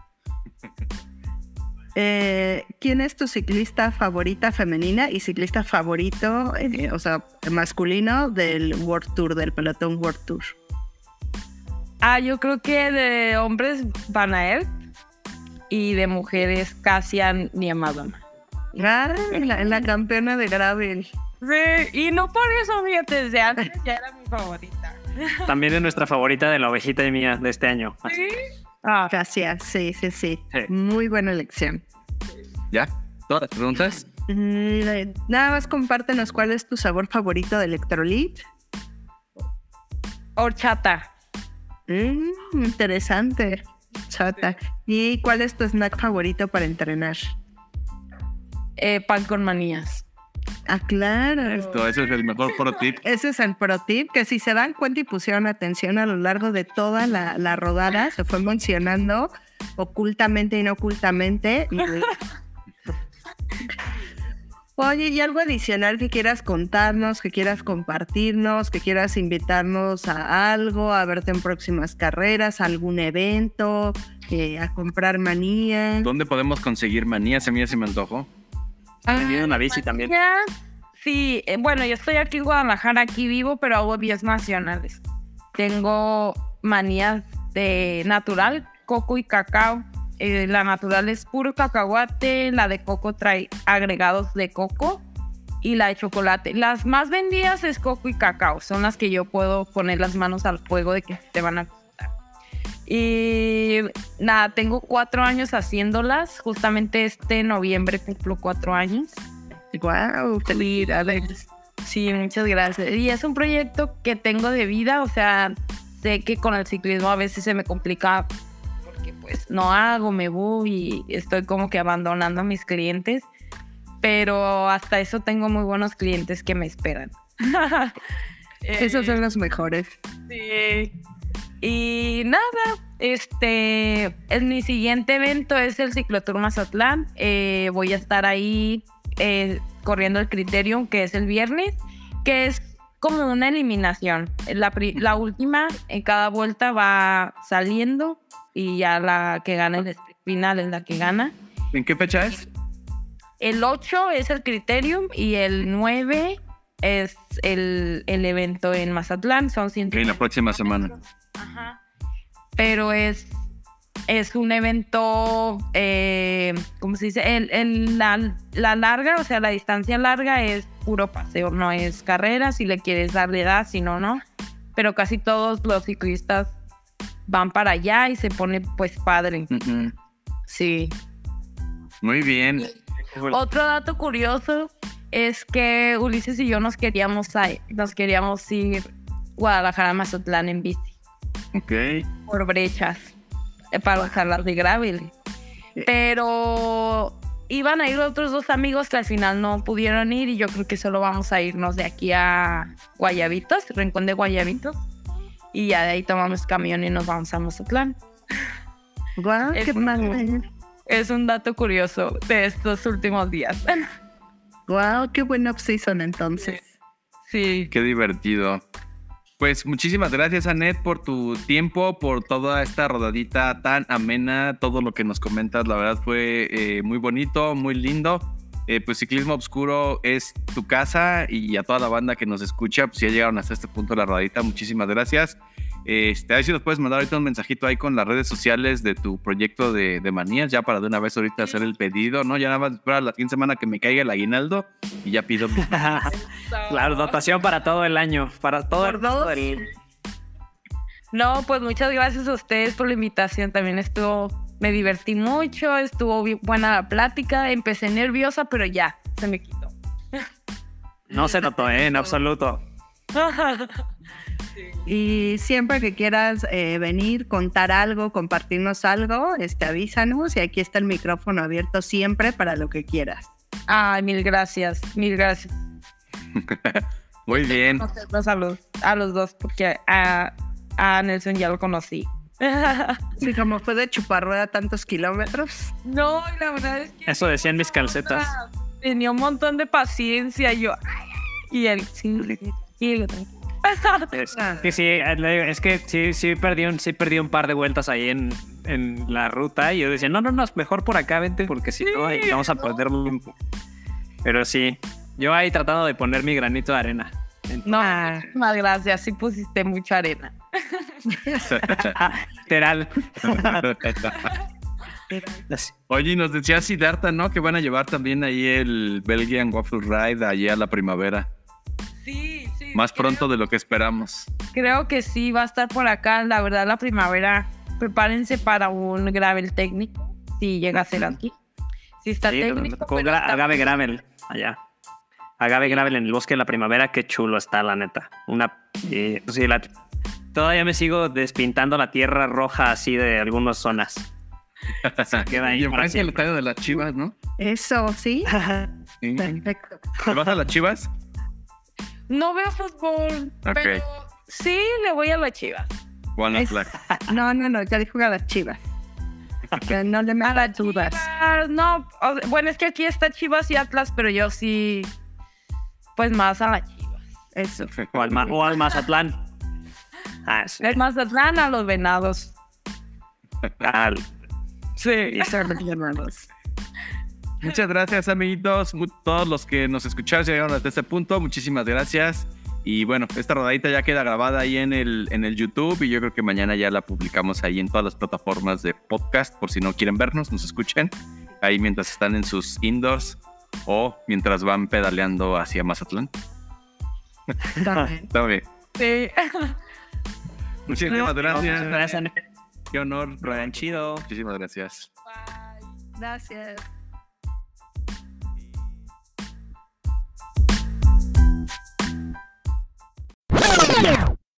Eh, ¿Quién es tu ciclista favorita femenina y ciclista favorito, eh, o sea, masculino del World Tour, del pelotón World Tour? Ah, yo creo que de hombres Van Aert y de mujeres Cassian Niamadona. Ah, la, la campeona de gravel. Sí, y no por eso, fíjate, desde antes ya era mi favorita. También es nuestra favorita de la ovejita y mía de este año. Sí. Ah, Gracias, sí, sí, sí, Sí. muy buena elección. ¿Ya? ¿Todas las preguntas? Mm, nada más compártenos cuál es tu sabor favorito de Electrolit. horchata. Mm, interesante, chata. ¿Y cuál es tu snack favorito para entrenar? Eh, pan con manías. Ah, claro. Esto, ese es el mejor pro tip. Ese es el pro tip, que si se dan cuenta y pusieron atención a lo largo de toda la, la rodada, se fue mencionando ocultamente y no ocultamente. Oye, ¿y algo adicional que quieras contarnos, que quieras compartirnos, que quieras invitarnos a algo, a verte en próximas carreras, a algún evento, eh, a comprar manía? ¿Dónde podemos conseguir manías? A mí ya se me antojó. Vendido una bici también. Ya, sí, eh, bueno, yo estoy aquí en Guadalajara, aquí vivo, pero hago vías nacionales. Tengo manías de natural, coco y cacao. Eh, la natural es puro cacahuate, la de coco trae agregados de coco y la de chocolate. Las más vendidas es coco y cacao, son las que yo puedo poner las manos al fuego de que te van a gustar. Y nada, tengo cuatro años haciéndolas, justamente este noviembre cumplo cuatro años. Wow, Felicidades. Sí, muchas gracias. Y es un proyecto que tengo de vida, o sea, sé que con el ciclismo a veces se me complica porque pues no hago, me voy y estoy como que abandonando a mis clientes, pero hasta eso tengo muy buenos clientes que me esperan. esos son los mejores. Sí. Y nada, este, en mi siguiente evento es el Ciclotour Mazatlán. Eh, voy a estar ahí eh, corriendo el Criterium, que es el viernes, que es como una eliminación. La, pri- la última, en cada vuelta va saliendo y ya la que gana el sprint final es la que gana. ¿En qué fecha es? El ocho es el Criterium y el nueve es el, el evento en Mazatlán. Son ciento En la próxima semana. Ajá. Pero es, es un evento, eh, ¿cómo se dice? El, el- la, la larga, o sea, la distancia larga es puro paseo, no es carrera, si le quieres dar de edad, si no, no. Pero casi todos los ciclistas van para allá y se pone pues padre. Ujú. Sí. Muy bien. Otro dato curioso es que Ulises y yo nos queríamos, a- nos queríamos ir Guadalajara a Mazatlán en bici. Ok. Por brechas eh, para bajarlas de gravel. Pero iban a ir otros dos amigos que al final no pudieron ir y yo creo que solo vamos a irnos de aquí a Guayabitos, Rincón de Guayabitos. Y ya de ahí tomamos camión y nos vamos a Mazatlán. Wow, Es qué un- padre. Es un dato curioso de estos últimos días. Wow, qué buen off-season entonces. Sí. Qué divertido. Pues muchísimas gracias, Anet, por tu tiempo, por toda esta rodadita tan amena, todo lo que nos comentas, la verdad fue eh, muy bonito, muy lindo. eh, pues Ciclismo Obscuro es tu casa, y a toda la banda que nos escucha, pues ya llegaron hasta este punto de la rodadita, muchísimas gracias. Este, a ver si nos puedes mandar ahorita un mensajito ahí con las redes sociales de tu proyecto de, de manías, ya para de una vez ahorita hacer el pedido, ¿no? Ya nada más esperar la siguiente semana que me caiga el aguinaldo y ya pido. Claro, dotación para todo el año, para todo el, todo el... No, pues muchas gracias a ustedes por la invitación. También estuvo, me divertí mucho, estuvo buena la plática. Empecé nerviosa, pero ya, se me quitó. No se notó, ¿eh? En absoluto. Y siempre que quieras eh, venir, contar algo, compartirnos algo, este, avísanos y aquí está el micrófono abierto siempre para lo que quieras. Ay, mil gracias, mil gracias. Muy bien. A los, a los dos, porque a, a Nelson ya lo conocí. Sí, como fue de chuparrueda tantos kilómetros. No, la verdad es que... Eso decían mis calcetas. Tenía un montón de paciencia, yo... Y él, sí, tranquilo, tranquilo. Es, que sí, es que sí, sí perdí un, sí perdí un par de vueltas ahí en, en la ruta y yo decía, no, no, no, mejor por acá, vente, porque si no, ahí vamos a perder tiempo. Pero sí, yo ahí tratando de poner mi granito de arena. No, muchísimas gracias, sí pusiste mucha arena. Literal. Oye, nos decía Siddhartha, ¿no? Que van a llevar también ahí el Belgian Waffle Ride allí a la primavera. Sí, sí. Más pronto de lo que esperamos. Creo que sí, va a estar por acá. La verdad, la primavera, prepárense para un gravel técnico, si llega a ser aquí. Si está sí, técnico. Con gra- está... Agave gravel, allá. Agave gravel en el bosque de la primavera, qué chulo está, la neta. Una... Eh, sí, la... Todavía me sigo despintando la tierra roja así de algunas zonas. Se queda ahí. Y en Francia el estadio de las Chivas, ¿no? Eso, ¿sí? Sí. Perfecto. ¿Te vas a las Chivas? No veo fútbol, okay. Pero sí le voy a las Chivas. One es... No, no, no, ya dijo a las Chivas. Que no le metas dudas. No, bueno, es que aquí está Chivas y Atlas, pero yo sí, pues más a las Chivas. Eso. O al, Ma- o al Mazatlán. Ah, sí. El Mazatlán a los Venados. Al... Sí, muchas gracias, amiguitos. Todos los que nos escucharon llegaron hasta este punto. Muchísimas gracias. Y bueno, esta rodadita ya queda grabada ahí en el, en el YouTube y yo creo que mañana ya la publicamos ahí en todas las plataformas de podcast por si no quieren vernos, nos escuchen ahí mientras están en sus indoors o mientras van pedaleando hacia Mazatlán. También. También. Sí. Muchísimas gracias. Gracias. Qué honor. Ruedan chido. Muchísimas gracias. Bye. Gracias.